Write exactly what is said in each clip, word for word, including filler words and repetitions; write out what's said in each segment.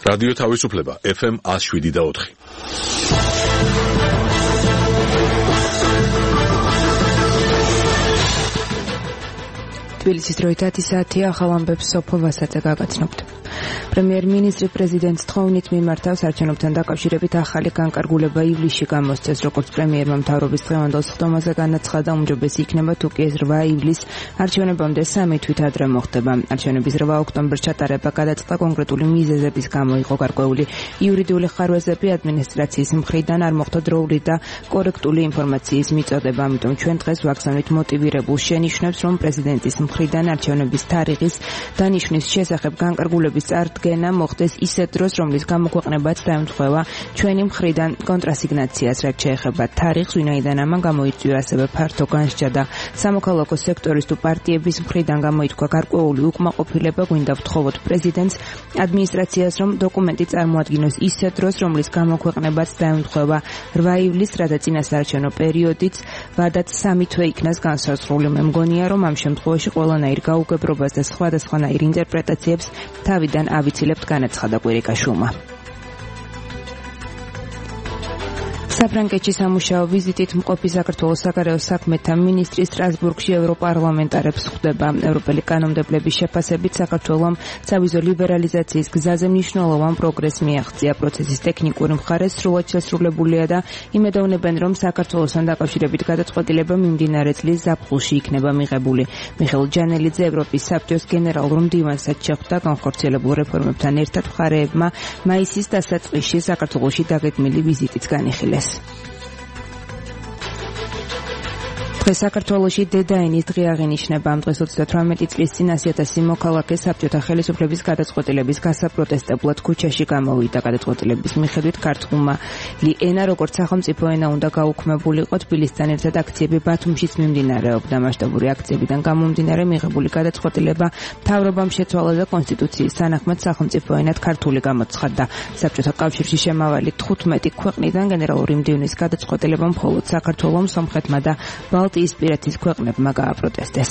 რადიო თავისუფლება ეფ ემ one oh seven და four. თბილისის დროით ათი საათი ახალ ამბებს სოფო ვასაძე გაგაცნობთ. პრემიერ-მინისტრი პრეზიდენტს თხოვნით მიმართავს არჩევნებთან დაკავშირებით ახალი განკარგულება ივლისში გამოსცეს, როგორც პრემიერმა მთავრობის დღევანდელ სხდომაზე განაცხადა, უმჯობესი იქნება თუ კი ეს რვა ივლისს არჩევნებამდე სამი თვით ადრე მოხდება. არჩევნების რვა ოქტომბერს ჩატარება გადაწყდა კონკრეტული მიზეზების გამო იყო გარკვეული. იურიდიული ხარვეზები ადმინისტრაციის მხრიდან არ მოხდა დროული და კორექტული ინფორმაციის მიწოდება, ამიტომ ჩვენ დღეს ვაგზავნით მოტივირებულ შენიშვნებს, რომ პრეზიდენტის მხრიდან არჩევნების თარიღის დანიშვნის შესახებ განკარგულების წარდგენა მოხდეს ისეთ დროს, რომლის გამოქვეყნებაც დაემთხვევა ჩვენი მხრიდან კონტრასიგნაციას, რაც შეეხება თარიღს, ვინაიდან ამან გამოიწვია ასევე ფართო განსჯა და სამოქალაქო სექტორის თუ პარტიების მხრიდან გამოითქვა გარკვეული უკმაყოფილება. გვინდა ვთხოვოთ პრეზიდენტს, ადმინისტრაციას, რომ დოკუმენტი წარმოადგინოს ისეთ დროს, რომლის გამოქვეყნებაც დაემთხვევა რვა ივლისს, რათა წინასაარჩევნო პერიოდიც ვადაც სამი თვე იქნას განსაზღვრული. მე მგონია, რომ ამ შემთხვევაში ყველანაირ გაუგებრობას და სხვადასხვანაირ ინტერპრეტაციებს თავიდან ავიცილებთ, განაცხადა კვირიკაშვილმა. საფრანგეთში სამუშაო ვიზიტით მყოფი საქართველოს საგარეო საქმეთა მინისტრი სტრასბურგში ევროპარლამენტარებს ხვდება. ევროპელი კანონმდებლების შეფასებით საქართველომ სავიზო ლიბერალიზაციის გზაზე მნიშვნელოვან პროგრესს მიაღწია. პროცესის ტექნიკური მხარე სრულად შესრულებულია და იმედოვნებენ, რომ საქართველოსთან დაკავშირებით გადაწყვეტილება მიმდინარე წლის ზაფხულში იქნება მიღებული. მიხეილ ჯანელიძე ევროპის საბჭოს გენერალურ მდივანსაც შეხვდა. განხორციელებულ რეფორმებთან ერთად მხარეებმა მაისის დასაწყისში საქართველოში დაგეგმილი ვიზიტიც განიხილეს. დღეს საქართველოში დედაენის დღე აღინიშნება. ამ დღეს ოცდათვრამეტი წლის წინ ასი ათასი მოქალაქე საბჭოთა ხელისუფლების გადაწყვეტილების გასაპროტესტებლად ქუჩაში გამოვიდა. გადაწყვეტილების მიხედვით ქართული ენა როგორც სახელმწიფო ენა უნდა გაუქმებულიყო. თბილისთან ერთად აქციები ბათუმშიც მიმდინარეობდა. მასშტაბური აქციებიდან გამომდინარე მიღებული გადაწყვეტილება მთავრობამ შეცვალა და კონსტიტუციის თანახმად სახელმწიფო ენად ქართული გამოცხადდა. საბჭოთა კავშირში შემავალი თხუთმეტი ქვეყნიდან გენერალური მდივნის გადაწყვეტილება მხოლოდ საქართველომ, სომხეთმა და ბალტიისპირეთის ქვეყნებმა გააპროტესტეს.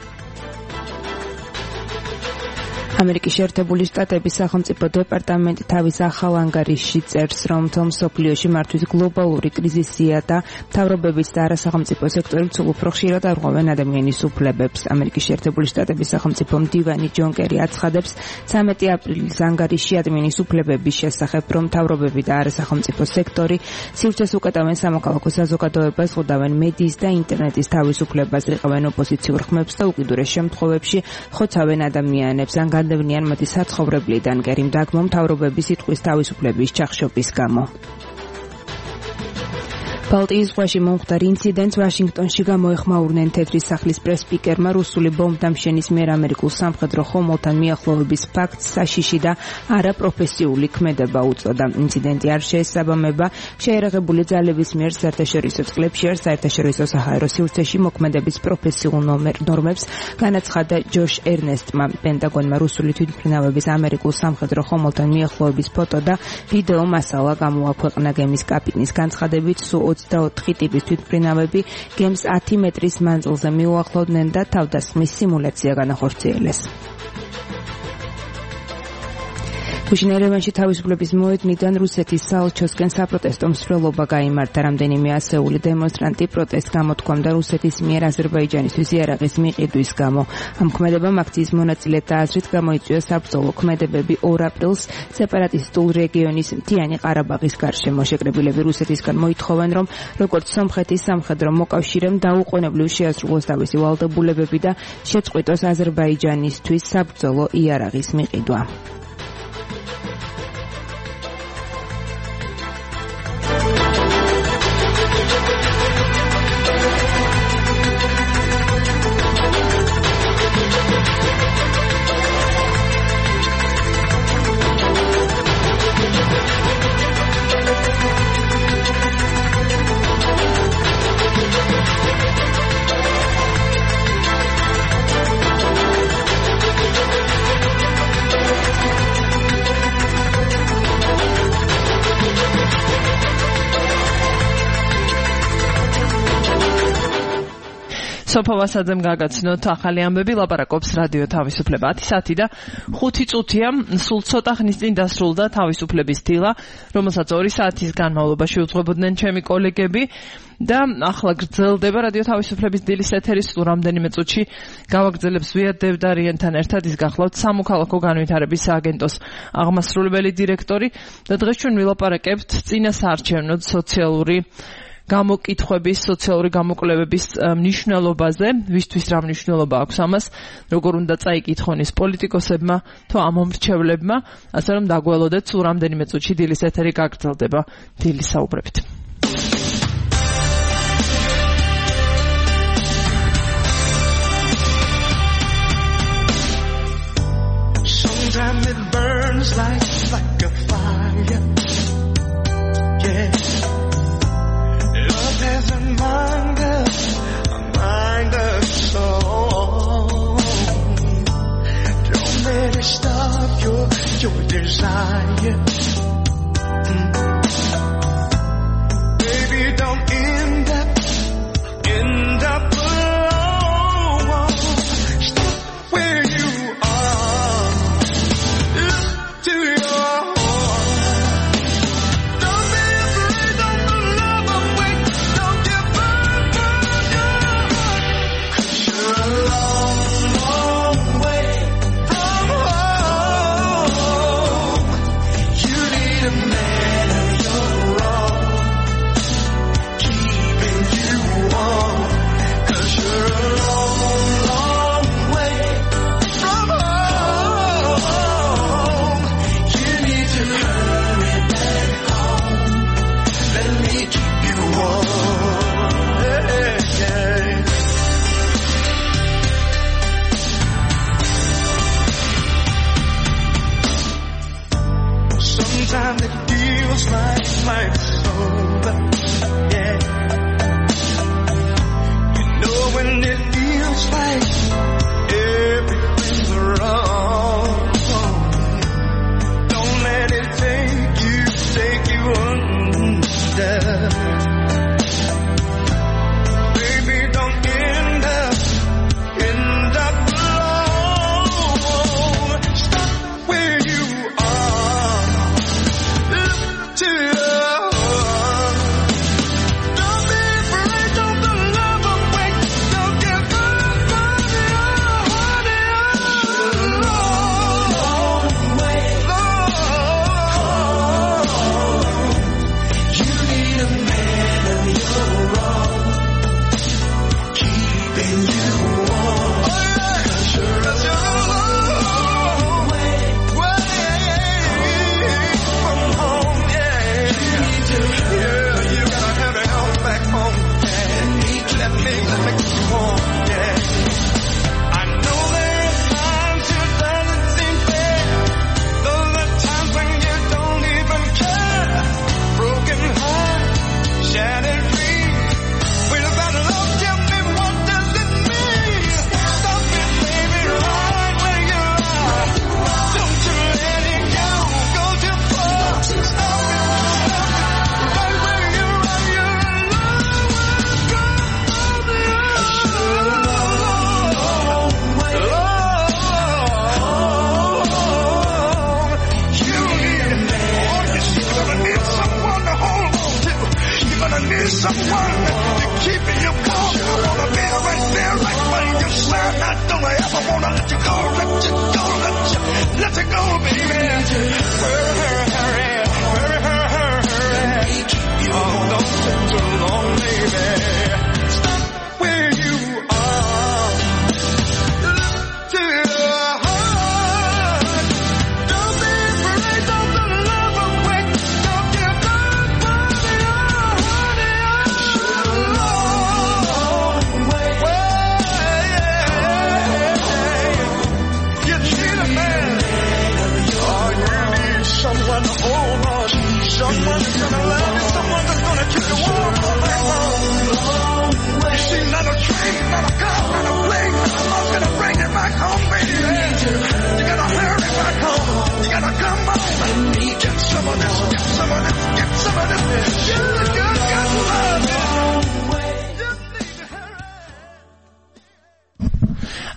ამერიკის შეერთებული შტატების სახელმწიფო დეპარტამენტი თავის ახალ ანგარიშში წერს, რომ მთელ მსოფლიოში მართვის გლობალური კრიზისია და მთავრობებიც და არასახელმწიფო სექტორი სულ უფრო ხშირად არღვევენ ადამიანის უფლებებს. ამერიკის შეერთებული შტატების სახელმწიფო მდივანი ჯონ კერი აცხადებს ცამეტი აპრილის ანგარიშში ადამიანის უფლებების შესახებ, რომ მთავრობები და არასახელმწიფო სექტორი სივრცეს უკეტავენ სამოქალაქო საზოგადოებას, ხვდავენ მედიის და ინტერნეტის თავისუფლებას, რიყავენ ოპოზიციურ ხმებს და უკიდურეს შემთხვევებში ხოცავენ ადამიანებს ან დევნიან მათი საცხოვრებლიდან. კერიმ დაგმო მთავრობების სიტყვის თავისუფლების ჩახშობის გამო. ბალტიის ზღვაში მომხდარ ინციდენტს ვაშინგტონში გამოეხმაურნენ. თეთრი სახლის პრეს-სპიკერმა რუსული ბომბდამშენის მიერ ამერიკულ სამხედრო ხომალდთან მიახლოების ფაქტს საშიში და არაპროფესიული ქმედება უწოდა. ინციდენტი არ შეესაბამება შეერაღებული ძალების მიერ საერთაშორისო წყლებში არ საერთაშორისო საჰაერო სივრცეში მოქმედების პროფესიულ ნორმებს, განაცხადა ჯოშ ერნესტმა. პენტაგონმა რუსული თვითმფრინავების ამერიკულ სამხედრო ხომალდთან მიახლოების ფოტო და ვიდეო მასალა გამოაქვეყნა. გემის კაპიტნის განცხადებით სულ ოცდაოთხი ტიპის თვითმფრინავები გემს ათი მეტრის მანძილზე მიუახლოვდნენ და თავდასხმის სიმულაცია განახორციელეს. ქუშინერევანში თავისუფლების მოედნიდან რუსეთის საელჩოსკენ საპროტესტო მსვლელობა გაიმართა. რამდენიმე ასეული დემონსტრანტი პროტესტს გამოთქვამდა რუსეთის მიერ აზერბაიჯანისთვის იარაღის მიყიდვის გამო. ამ ქმედებამ აქციის მონაწილეთა აზრით გამოიწვია საბრძოლო ქმედებები ორ აპრილს სეპარატისტულ რეგიონის მთიანი ყარაბაღის გარშემო. შეკრებილები რუსეთისგან მოითხოვენ, რომ როგორც სომხეთის სამხედრო მოკავშირემ დაუყოვნებლივ შეასრულოს თავისი ვალდებულებები და შეწყვიტოს აზერბაიჯანისთვის საბრძოლო იარაღის მიყიდვა. სოფო ვასაძემ გაგაცნოთ ახალი ამბები, ლაპარაკობს რადიო თავისუფლება. ათი საათი და ხუთი წუთია, სულ ცოტა ხნის წინ დასრულდა თავისუფლების დილა, რომელსაც ორი საათის განმავლობაში უძღვებოდნენ ჩემი კოლეგები და ახლა გრძელდება რადიო თავისუფლების დილის ეთერი. სულ რამდენიმე წუთში გავაგრძელებს ზვიად დევდარიანთან ერთად. ის გახლავთ სამოქალაქო განვითარების სააგენტოს აღმასრულებელი დირექტორი და დღეს ჩვენ ვილაპარაკებთ წინასაარჩევნო სოციალური გამოკითხვების, სოციალური გამოკვლევების მნიშვნელობაზე, ვისთვის რა მნიშვნელობა აქვს ამას, როგორ უნდა წაიკითხონ ის პოლიტიკოსებმა თუ ამომრჩევლებმა, ასე რომ დაგველოდეთ, სულ რამდენიმე წუთში დილის ეთერი გაგრძელდება დილის საუბრებით. Sometimes it burns like, like a fire, yeah. Love has a mind of, a mind of soul. Don't let it stop your, your desire. Mm.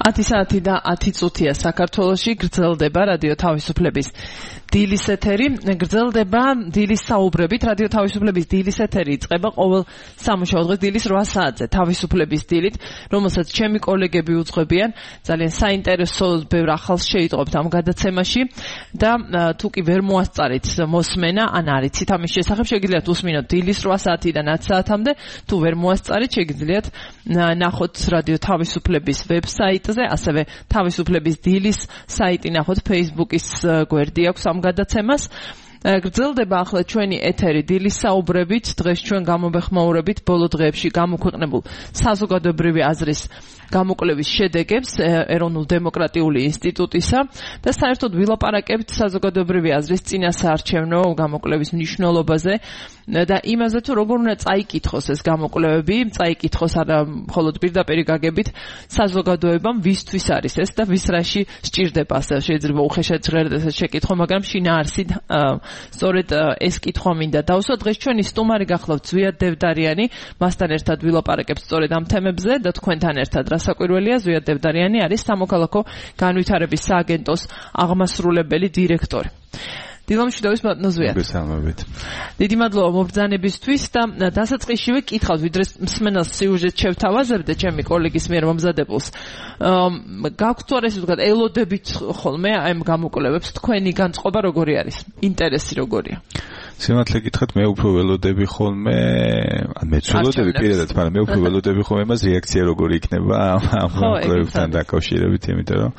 ათი საათი და ათი წუთია საქართველოში გრძელდება რადიო თავისუფლების დილის ეთერი. გრძელდება დილის საუბრებით. რადიო თავისუფლების დილის ეთერი იწყება ყოველ სამუშაო დღეს დილის რვა საათზე თავისუფლების დილით, რომელსაც ჩემი კოლეგები უძღვებიან. ძალიან საინტერესო ბევრ ახალს შეიტყობთ ამ გადაცემაში და თუ კი ვერ მოასწარით მოსმენა ან არიცით ამის შესახებ, შეგიძლიათ უსმინოთ დილის რვა საათიდან ათ საათამდე. თუ ვერ მოასწარით, შეგიძლიათ ნახოთ რადიო თავისუფლების ვებსაიტზე, ასევე თავისუფლების დილის საიტი ნახოთ, Facebook-ის გვერდი აქვს ამ გადაცემას. გრძელდება ახლა ჩვენი ეთერი დილის საუბრებით. დღეს ჩვენ გამოვეხმაურებით ბოლო დღეებში გამოქვეყნებულ საზოგადოებრივი აზრის გამოკვლევის შედეგებს ეროვნულ დემოკრატიული ინსტიტუტისა და საერთოდ ვილაპარაკებთ საზოგადოებრივი აზრის წინასაარჩევნო გამოკვლევის მნიშვნელობაზე და იმაზე თუ როგორ უნდა წაიკითხოს ეს გამოკვლევები, წაიკითხოს არა მხოლოდ პირდაპირ გაგებით საზოგადოებამ ვისთვის არის ეს და ვის რაში სჭირდება, ასე შეიძლება უხეშად ჟღერდეს ეს შეკითხვა, მაგრამ შინაარსით სწორედ ეს კითხვა მინდა დავსვა. დღეს ჩვენი სტუმარი გახლავთ ზვიად დევდარიანი, მასთან ერთად ვილაპარაკებთ სწორედ ამ თემებზე და თქვენთან ერთად საკვირველია. ზვიად დევდარიანი არის სამოქალაქო განვითარების სააგენტოს აღმასრულებელი დირექტორი. დილამშვიდობის მადლობა ზვიად. მოგესალმებით. დიდი მადლობა მობრძანებისთვის და დასაწყისშივე კითხავთ, ვიდრე მსმენელს სიუჟეტს შევთავაზებდე ჩემი კოლეგის მიერ მომზადებულს. გაქვთ თუ არა ესე ვთქვათ, ელოდებით ხოლმე ამ გამოკვლევებს თქვენი განწყობა როგორი არის? ინტერესი როგორია? სიმართლე გითხრათ, მე უფრო ველოდები ხოლმე, მე ველოდები პირადად, მაგრამ მე უფრო ველოდები ხოლმე მას რეაქცია როგორი იქნება ამ გამოკვლევებთან დაკავშირებით, იმიტომ რომ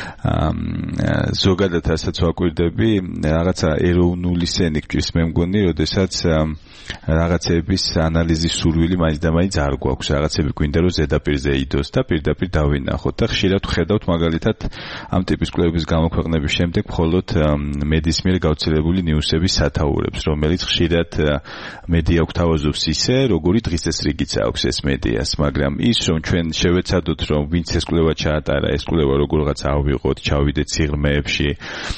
ზოგადად ასაც ვაკვირდები, რაღაცა ეროვნული სენი გჭირს მე მგონი, როდესაც რაღაცების ანალიზის სურვილი მაინც და მაინც არ გვაქვს, რაღაცები გვინდა რომ ზედაპირზე იდოს და პირდაპირ დავინახოთ და ხშირად ვხედავთ მაგალითად ამ ტიპის კვლევების გამოქვეყნების შემდეგ მხოლოდ მედიის მიერ გავრცელებული ნიუსების სათაურებს, რომელიც ხშირად მედია გვთავაზობს ისე, როგორი დღესასრიგიც აქვს ეს მედიას, მაგრამ ის რომ ჩვენ შევეცადოთ რომ ვინც ეს კვლევა ჩაატარა, ეს კვლევა როგორღაც ავიღოთ, ჩავიდეთ სიღრმეებში,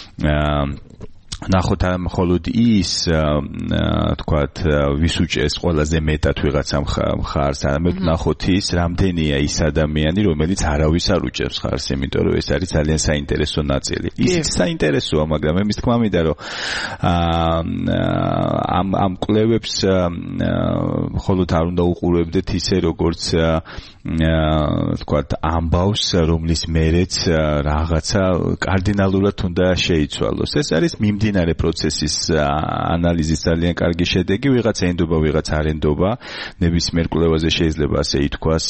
ნახოთ ამ მხოლოდ ის თქვათ ვის უჭერს ყველაზე მეტად ვიღაცა მხარს, არამედ ნახოთ ის რამდენია ის ადამიანი, რომელიც არავის არ უჭერს მხარს, იმიტომ რომ ეს არის ძალიან საინტერესო ნაწილი. ისიც საინტერესოა, მაგრამ მე მის თქმა მინდა რომ ამ ამ კვლევებს მხოლოდ არ უნდა უყურებდეთ ისე როგორც თქვათ ამბავს, რომლის მერეც რაღაცა კარდინალურად უნდა შეიცვალოს. ეს არის მიმდინარე პროცესის ანალიზის ძალიან კარგი შედეგი, ვიღაცა ენდობა, ვიღაცა არ ენდობა, ნებისმიერ კვლევაზე შეიძლება ასე ითქვას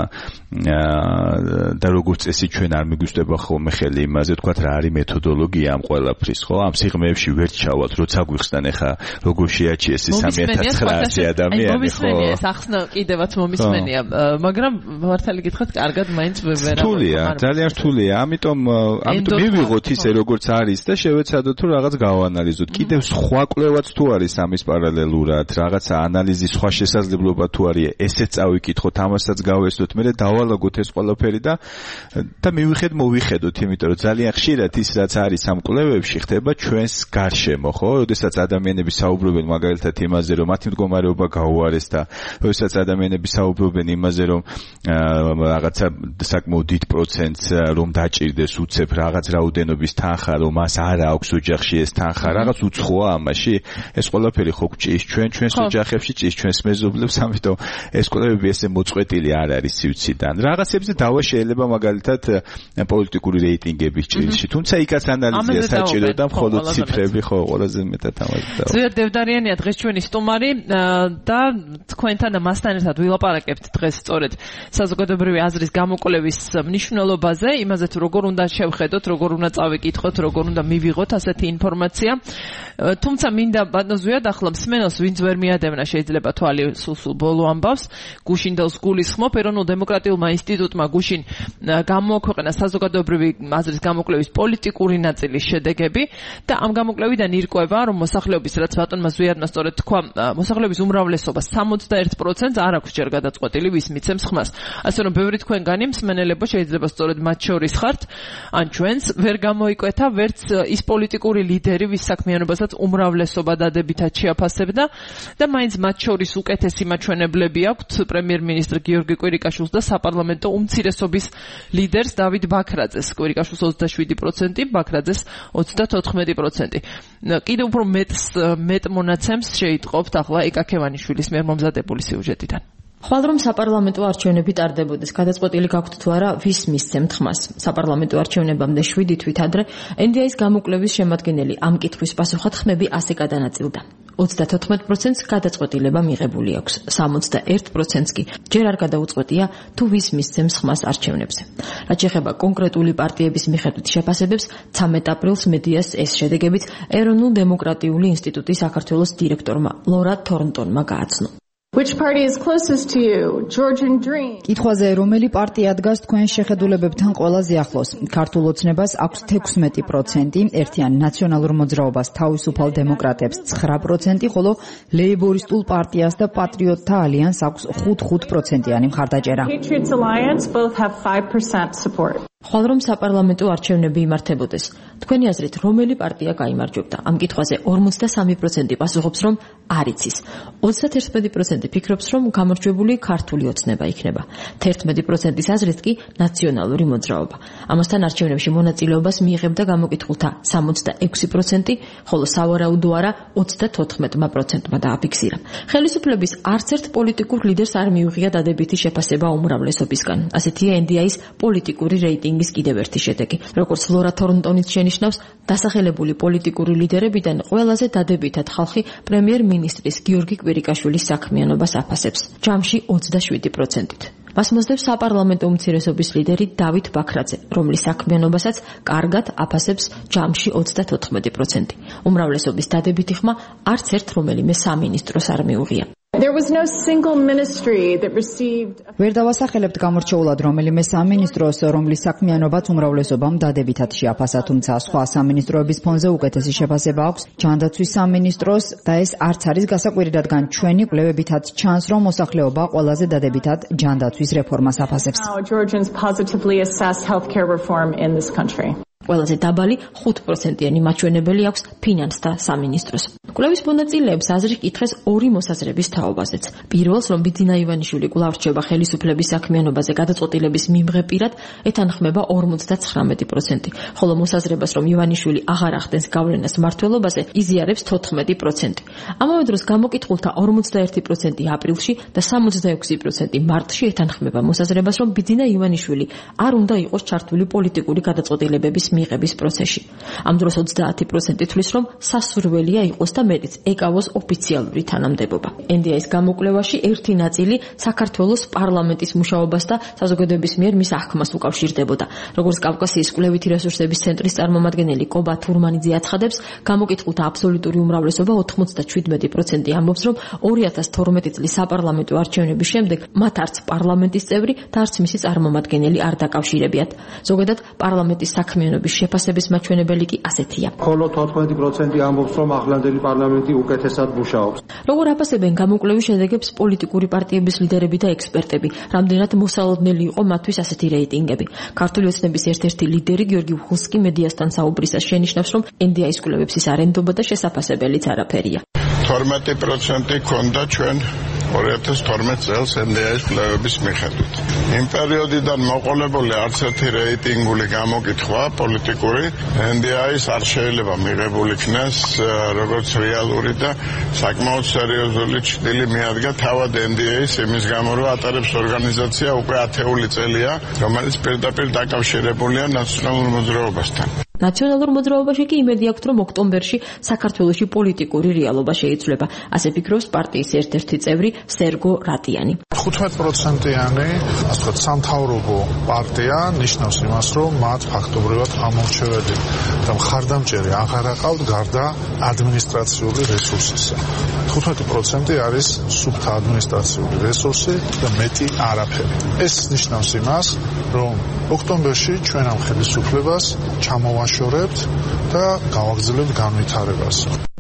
და როგორც წესი ჩვენ არ მიგვიწვდება ხოლმე ხელი იმაზე, თქვათ რა არის მეთოდოლოგია ამ ყველაფრის, ხო? ამ სიღრმეებში ვერ ჩავალთ, როცა გვიხსნან ახლა როგორ შეაჩიეს ეს სამი ათას ცხრაასი ადამიანი, ხო? მომისმენია ეს ახსნა კიდევაც მომისმენია, მაგრამ მართალი გითხრათ, კარგად მაინც ვერ რთულია, ძალიან რთულია, ამიტომ ამიტომ მივიღოთ ისე როგორც არის და შევეცადოთ თუ რაღაც გავანალიზოთ. კიდევ სხვა კვლევაც თუ არის ამის პარალელურად, რაღაცა ანალიზის სხვა შესაძლებლობა თუ არის, ესეც წავიკითხოთ, ამასაც გავესწროთ, მე დავალაგოთ ეს ყველაფერი და და მივიხედ მოვიხედოთ, იმიტომ რომ ძალიან ხშირად ის რაც არის ამ კვლევებში ხდება ჩვენს გარშემო, ხო? როდესაც ადამიანები საუბრობენ მაგალითად იმაზე, რომ მათი მდგომარეობა გაუარეს და როდესაც ადამიანები საუბრობენ იმაზე, რომ რაღაცა საკმაოდ დიდ პროცენტს რომ დაჭირდეს უცებ რაღაც რაოდენობის თანხა, რომ მას არ აქვს ოჯახში ეს თანხა, რაღაც უცხოა ამაში, ეს ყველაფერი ხო გჭირს ჩვენ ჩვენს ოჯახებში, ჭირს ჩვენს მეზობლებს, ამიტომ ეს ყველაფერი ესე მოწყვეტილი არ არის სივრციდან. რაღაცებზე დავა შეიძლება მაგალითად პოლიტიკური რეიტინგების ჭირში, თუმცა იქაც ანალიზია საჭირო და მხოლოდ ციფრები ხო ყველაზე მეტად ამაზე დავა. ზვიად დევდარიანია დღეს ჩვენი სტუმარი და თქვენთან და მასთან ერთად ვილაპარაკებთ დღეს სწორედ საზოგადოებრივი აზრის გამოკვლევის მნიშვნელობაზე, იმაზე თუ როგორ უნდა შევხედოთ, როგორ უნდა წავიკითხოთ, როგორ უნდა მივიღოთ ასეთი ინფორმაცია. თუმცა მინდა ბატონო ზვიად ახლა მსმენელს ვინც ვერ მიადევნა შეიძლება თვალი სულ-სულ ბოლო ამბავს, გუშინდელს გულისხმობ ეროვნულ დემოკრატიულმა ინსტიტუტმა გუშინ გამოაქვეყნა საზოგადოებრივი აზრის გამოკვლევის პოლიტიკური ნაწილის შედეგები და ამ გამოკვლევიდან ირკვევა, რომ მოსახლეობის, რაც ბატონმა ზვიადმა სწორედ თქვა, მოსახლეობის უმრავლესობა სამოცდაერთ პროცენტს არ აქვს ჯერ გადაწყვეტილი ვის მიცემს ხმას. ასე რომ ბევრი თქვენგანი მსმენელებო შეიძლება სწორედ მათ შორის ხართ, ან ჩვენს ვერ გამოიკვეთა ვერც ის პოლიტიკური ლიდერი, ლიდერი, ვის საქმიანობასაც უმრავლესობა დადებითად შეაფასებდა და მაინც მათ შორის უკეთესი მაჩვენებლები აქვთ პრემიერ-მინისტრ გიორგი კვირიკაშვილს და საპარლამენტო უმცირესობის ლიდერს დავით ბაქრაძეს. კვირიკაშვილს ოცდაშვიდი პროცენტი, ბაქრაძეს ოცდათოთხმეტი პროცენტი. კიდევ უფრო მეტს მეტ მონაცემს შეიტყობთ ახლა ეკა ქევანიშვილის მიერ მომზადებული სიუჟეტიდან. ხვალ რომ საპარლამენტო არჩევნები ტარდებოდეს, გადაწყვეტილი გაქვთ თუ არა ვის მისცემთ ხმას. საპარლამენტო არჩევნებამდე შვიდი თვით ადრე ენ დი ეის გამოკვლევის შემადგენელი ამ კითხვის პასუხად ხმები ასე გადანაწილდა. ოცდათოთხმეტ პროცენტს გადაწყვეტილება მიღებული აქვს, სამოცდაერთ პროცენტს კი ჯერ არ გადაუწყვეტია თუ ვის მისცემს ხმას არჩევნებზე. რაც შეეხება კონკრეტული პარტიების მიხედვით შეფასებებს, ცამეტ აპრილს მედიას ეს შედეგებიც ეროვნულ დემოკრატიული ინსტიტუტის საქართველოს დირექტორმა ლორა თორნტონმა გააცნო. Which party is closest to you? Georgian Dream. კითხვაზე რომელი პარტია დგას თქვენ შეხედულებებთან ყველაზე ახლოს? ქართულ ოცნებას აქვს თექვსმეტი პროცენტი, ერთიან ნაციონალურ მოძრაობას თავისუფალ დემოკრატებს ცხრა პროცენტი, ხოლო ლეიბორისტულ პარტიას და პატრიოტთა ალიანსს აქვს ხუთ პროცენტიანი მხარდაჭერა. Patriots Alliance both have five percent support. ხვალ რომ საპარლამენტო არჩევნები იმართებოდეს, თქვენი აზრით რომელი პარტია გაიმარჯვებდა? ამ კითხვაზე ორმოცდასამი პროცენტი პასუხობს, რომ არ იცის. ოცდაერთმეტი პროცენტი ფიქრობს, რომ გამარჯვებული ქართული ოცნება იქნება. თერთმეტი პროცენტის აზრით კი ნაციონალური მოძრაობა. ამასთან არჩევნებში მონაწილეობას მიიღებდა გამოკითხულთა სამოცდაექვსი პროცენტი, ხოლო სავარაუდო არა ოცდათოთხმეტ პროცენტმა დააფიქსირა. ხელისუფლების არც ერთ პოლიტიკურ ლიდერს არ მიუღია დადებითი შეფასება უმრავლესობისგან. ასეთია ენ დი ეის პოლიტიკური რეიტინგის კიდევ ერთი შედეგი. როგორც ლორა თორნტონიც შენიშნავს, დასახელებული პოლიტიკური ლიდერებიდან ყველაზე დადებითად ხალხი პრემიერ-მინისტრის გიორგი კვირიკაშვილის საქმიანობას აფასებს, ჯამში ოცდაშვიდი პროცენტით. მას მოსდევს საპარლამენტო უმცირესობის ლიდერი დავით ბაქრაძე, რომლის საქმიანობასაც კარგად აფასებს ჯამში ოცდათოთხმეტი პროცენტი. უმრავლესობის დადებითი ხმა არც ერთ რომელიმე სამინისტროს არ მიუღია. There was no single ministry that received ვერ დავასახელებთ გამორჩეულად რომელიმე სამინისტროს, რომლის საქმიანობაც უმრავლესობამ დადებითად შეაფასა, თუმცა სხვა სამინისტროების ფონზე უკეთესი შეფასება აქვს ჯანდაცვის სამინისტროს და ეს არც არის გასაკვირი, რადგან ჩვენი კვლევებითაც ჩანს, რომ მოსახლეობა ყველაზე დადებითად ჯანდაცვის რეფორმას აფასებს. Georgians positively assess healthcare reform in this country. ყველაზე დაბალი ხუთ პროცენტიანი მაჩვენებელი აქვს ფინანსთა სამინისტროს. კვლევის მონაწილეებს აზრი კითხეს ორი მოსაზრების თაობაზეც. პირველს, რომ ბიძინა ივანიშვილი კვლავ რჩება ხელისუფლების საქმიანობაზე გადაწყვეტილების მიმღებირად, ეთანხმება ორმოცდაცხრამეტი პროცენტი, ხოლო მოსაზრებას, რომ ივანიშვილი აღარ ახდენს გავლენას მმართველობაზე, იზიარებს თოთხმეტი პროცენტი. ამავე დროს გამოკითხულთა ორმოცდაერთი პროცენტი აპრილში და სამოცდაექვსი პროცენტი მარტში ეთანხმება მოსაზრებას, რომ ბიძინა ივანიშვილი არ უნდა იყოს ჩართული პოლიტიკური გადაწყვეტილებების მიღების პროცესში. ამ დროს ოცდაათი პროცენტი თვლის, რომ სასურველია იყოს და მეტიც ეკავოს ოფიციალური თანამდებობა. ენ დი ეის გამოკვლევაში ერთი ნაწილი საქართველოს პარლამენტის მუშაობას და საზოგადოების მიერ მის აღქმას უკავშირდებოდა. როგორც კავკასიის კვლევითი რესურსების ცენტრის წარმომადგენელი კობა თურმანიძე აცხადებს, გამოკითხულთა აბსოლუტური უმრავლესობა ოცდაშვიდმეტი პროცენტი ამბობს, რომ ორი ათას თორმეტი წლის საპარლამენტო არჩევნების შემდეგ მათ არც პარლამენტის წევრი და არც მისი წარმომადგენელი არ დაკავშირებიათ. ზოგადად პარლამენტის საქმიანობის შეფასების მაჩვენებელი კი ასეთია. ხოლო თოთხმეტი პროცენტი ამბობს, რომ ახლანდელი პარლამენტი უკეთესად მუშაობს. როგორ აფასებენ გამოკვლევის შედეგებს პოლიტიკური პარტიების ლიდერები და ექსპერტები? რამდენად მოსალოდნელი იყო მათთვის ასეთი რეიტინგები? ქართული ოცნების ერთ-ერთი ლიდერი გიორგი ვხუსკი მედიასთან საუბრისას შენიშნავს, რომ ენ დი ეის კვლევებს ის არ ენდობა და შესაფასებელიც არაფერია. თორმეტი პროცენტი ქონდა ჩვენ ორი ათას თორმეტ წელს ენ დი ეის კვლევების მიხედვით. იმ პერიოდიდან მოყოლებული არც ერთი რეიტინგული გამოკითხვა პოლიტიკური ენ დი ეის არ შეიძლება მიღებული იქნას როგორც რეალური და საკმაოდ სერიოზული ჭრილი მიადგა თავად ენ დი ეის იმის გამო, რომ ატარებს ორგანიზაცია უკვე ათეული წელია, რომელიც პირდაპირ დაკავშირებულია ნაციონალურ მოძრაობასთან. ნაციონალურ მოძრაობაში კი იმედი აქვთ, რომ ოქტომბერში საქართველოში პოლიტიკური რეალობა შეიცვლება. ასე ფიქრობს პარტიის ერთ-ერთი წევრი სერგო რატიანი. ხუთმეტ პროცენტიანი, ასე ვთქვათ, სამთავრობო პარტია ნიშნავს იმას, რომ მათ ფაქტობრივად ამორჩეველი და მხარდამჭერი აღარ აყავთ გარდა ადმინისტრაციული რესურსისა. ხუთმეტი პროცენტი არის სუფთა ადმინისტრაციული რესურსი და მეტი არაფერი. ეს ნიშნავს იმას, რომ ოქტომბერში ჩვენ ამ ხელისუფლებას ჩამოვაშორებთ და გავაგრძელებთ განვითარებას.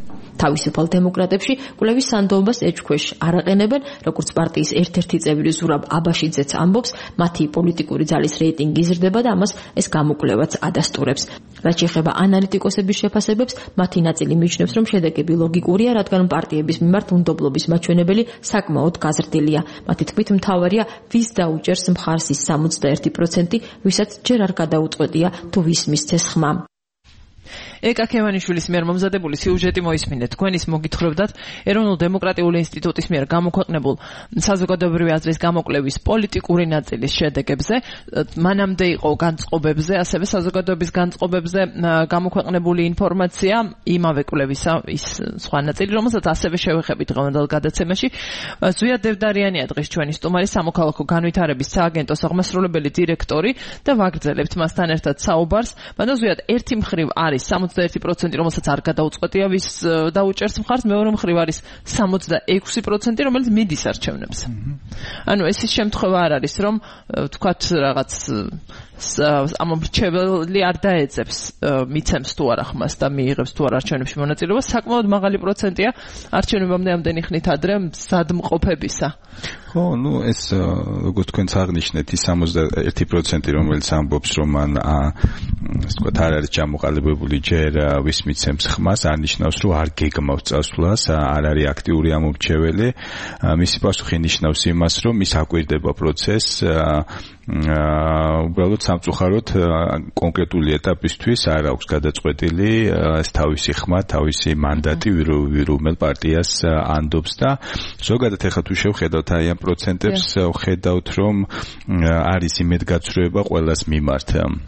თავისუფალ დემოკრატებში კვლევის სანდოობას ეჭქვეშ არ აყენებენ, როგორც პარტიის ერთ-ერთი წევრი ზურაბ აბაშიძეც ამბობს, მათი პოლიტიკური ძალის რეიტინგი იზრდება და ამას ეს გამოკვლევაც ადასტურებს. რაც შეეხება ანალიტიკოსების შეფასებებს, მათი ნაწილი მიიჩნევს, რომ შედეგები ლოგიკურია, რადგან პარტიების მიმართ უნდობლობის მაჩვენებელი საკმაოდ გაზრდილია. მათი თქმით, მთავარია ვის დაუჭერს მხარს ის სამოცდაერთი პროცენტი, ვისაც ჯერ არ გადაუწყვეტია თუ ვის მისცეს ხმა. ეკა ქევანიშვილის მიერ მომზადებული სიუჟეტი მოისმინეთ. თქვენ ის მოგითხრობდათ ეროვნულ დემოკრატიული ინსტიტუტის მიერ გამოქვეყნებულ საზოგადოებრივი აზრის გამოკვლევის პოლიტიკური ნაწილის შედეგებზე, მანამდე იყო განწყობებზე, ასევე საზოგადოების განწყობებზე გამოქვეყნებული ინფორმაცია, იმავე კვლევისა ის სხვა ნაწილი, რომელსაც ასევე შევეხებით დღევანდელ გადაცემაში. ზვია დევდარიანია დღეს ჩვენი სტუმარი, სამოქალაქო განვითარების სააგენტოს აღმასრულებელი დირექტორი და ვაგრძელებთ მასთან ერთად საუბარს. მაგრამ ზვიად ერთი მხრივ არის სამოცდაერთი პროცენტი, რომელსაც არ გადაუწყვეტია ვის დაუჭერს მხარს, მეორე მხრივ არის სამოცდაექვსი პროცენტი, რომელიც მიდის არჩევნებზე. ანუ ეს ის შემთხვევა არ არის, რომ თქვათ რაღაც ამ მრჩეველი არ დაეძებს, მიცემს თუ არა ხმას და მიიღებს თუ არა არჩევნებში მონაწილეობას, საკმაოდ მაღალი პროცენტია არჩევნებამდე ამდენი ხნით ადრე მზადმყოფებისა. ხო, ну ეს როგორც თქვენც აღნიშნეთ, ის სამოცდაერთი პროცენტი, რომელიც ამბობს, რომ მან ასე ვთქვათ, არ არის ჩამოყალიბებული ჯერ ვის მიცემს ხმას, არნიშნავს, რომ არ გეგმავს წასვლას, არ არის აქტიური ამომრჩეველი. მისი პასუხი ნიშნავს იმას, რომ ის აკვირდება პროცესს, უბრალოდ სამწუხაროდ კონკრეტული ეტაპისთვის არ აქვს გადაწყვეტილი ეს თავისი ხმა, თავისი მანდატი რომელ პარტიას ანდობს და ზოგადად ახლა თუ შევხედავთ აი ამ პროცენტებს, ხედავთ რომ არის იმედგაცრუება ყველას მიმართ.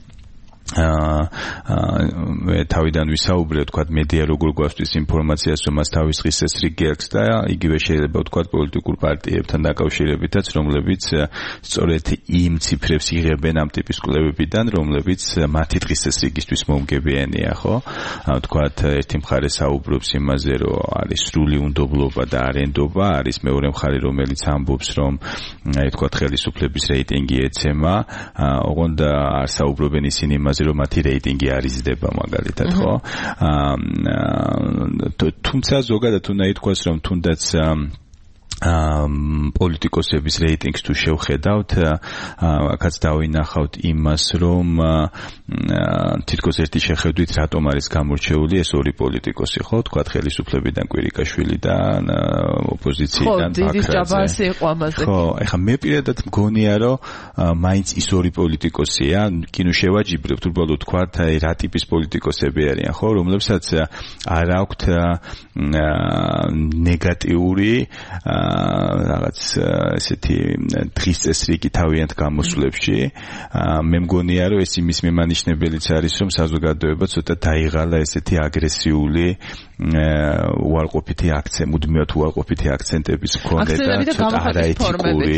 მე თავიდან ვისაუბრე, ვთქვათ, მედია როგორ გვასწვის ინფორმაციას, რომ მას თავის ხის წესრიგი აქვს და იგივე შეიძლება ვთქვათ პოლიტიკურ პარტიებთან დაკავშირებითაც, რომლებიც სწორედ იმ ციფრებს იღებენ ამ ტიპის კვლევებიდან, რომლებიც მათი დღის წესრიგისთვის მომგებიანია, ხო? ვთქვათ, ერთი მხარე საუბრობს იმაზე, რომ არის სრული უნდობლობა და არენდობა, არის მეორე მხარე, რომელიც ამბობს, რომ აი ვთქვათ, ხელისუფლების რეიტინგი ეცემა, ოღონდ არ საუბრობენ ისინი იმაზე, რომ მათი რეიტინგი არ იზრდება მაგალითად, ხო? თუმცა ზოგადად უნდა ითქვას, რომ თუნდაც პოლიტიკოსების რეიტინგს თუ შევხედავთ, აქაც დავინახავთ იმას, რომ თითქოს ერთი შეხედვით რატომ არის გამორჩეული ეს ორი პოლიტიკოსი, ხო? თქვათ ხელისუფლებიდან კვირიკაშვილი და ოპოზიციიდან ბაქრაძე. ხო, ეხლა მე პირადად მგონია, რომ მაინც ის ორი პოლიტიკოსია, კინო შევაჯიბრებთ, უბრალოდ თქვათ, აი რა ტიპის პოლიტიკოსები არიან, ხო? რომლებსაც არ აქვთ ნეგატიური რაღაც ესეთი დღის წესრიგი თავიანთ გამოსვლებში. მე მგონია, რომ ეს იმის მიმანიშნებელიც არის, რომ საზოგადოება ცოტა დაიღალა ესეთი აგრესიული უარყოფითი აქცენტი, მუდმივად უარყოფითი აქცენტების მქონე და ცოტა არაეთიკური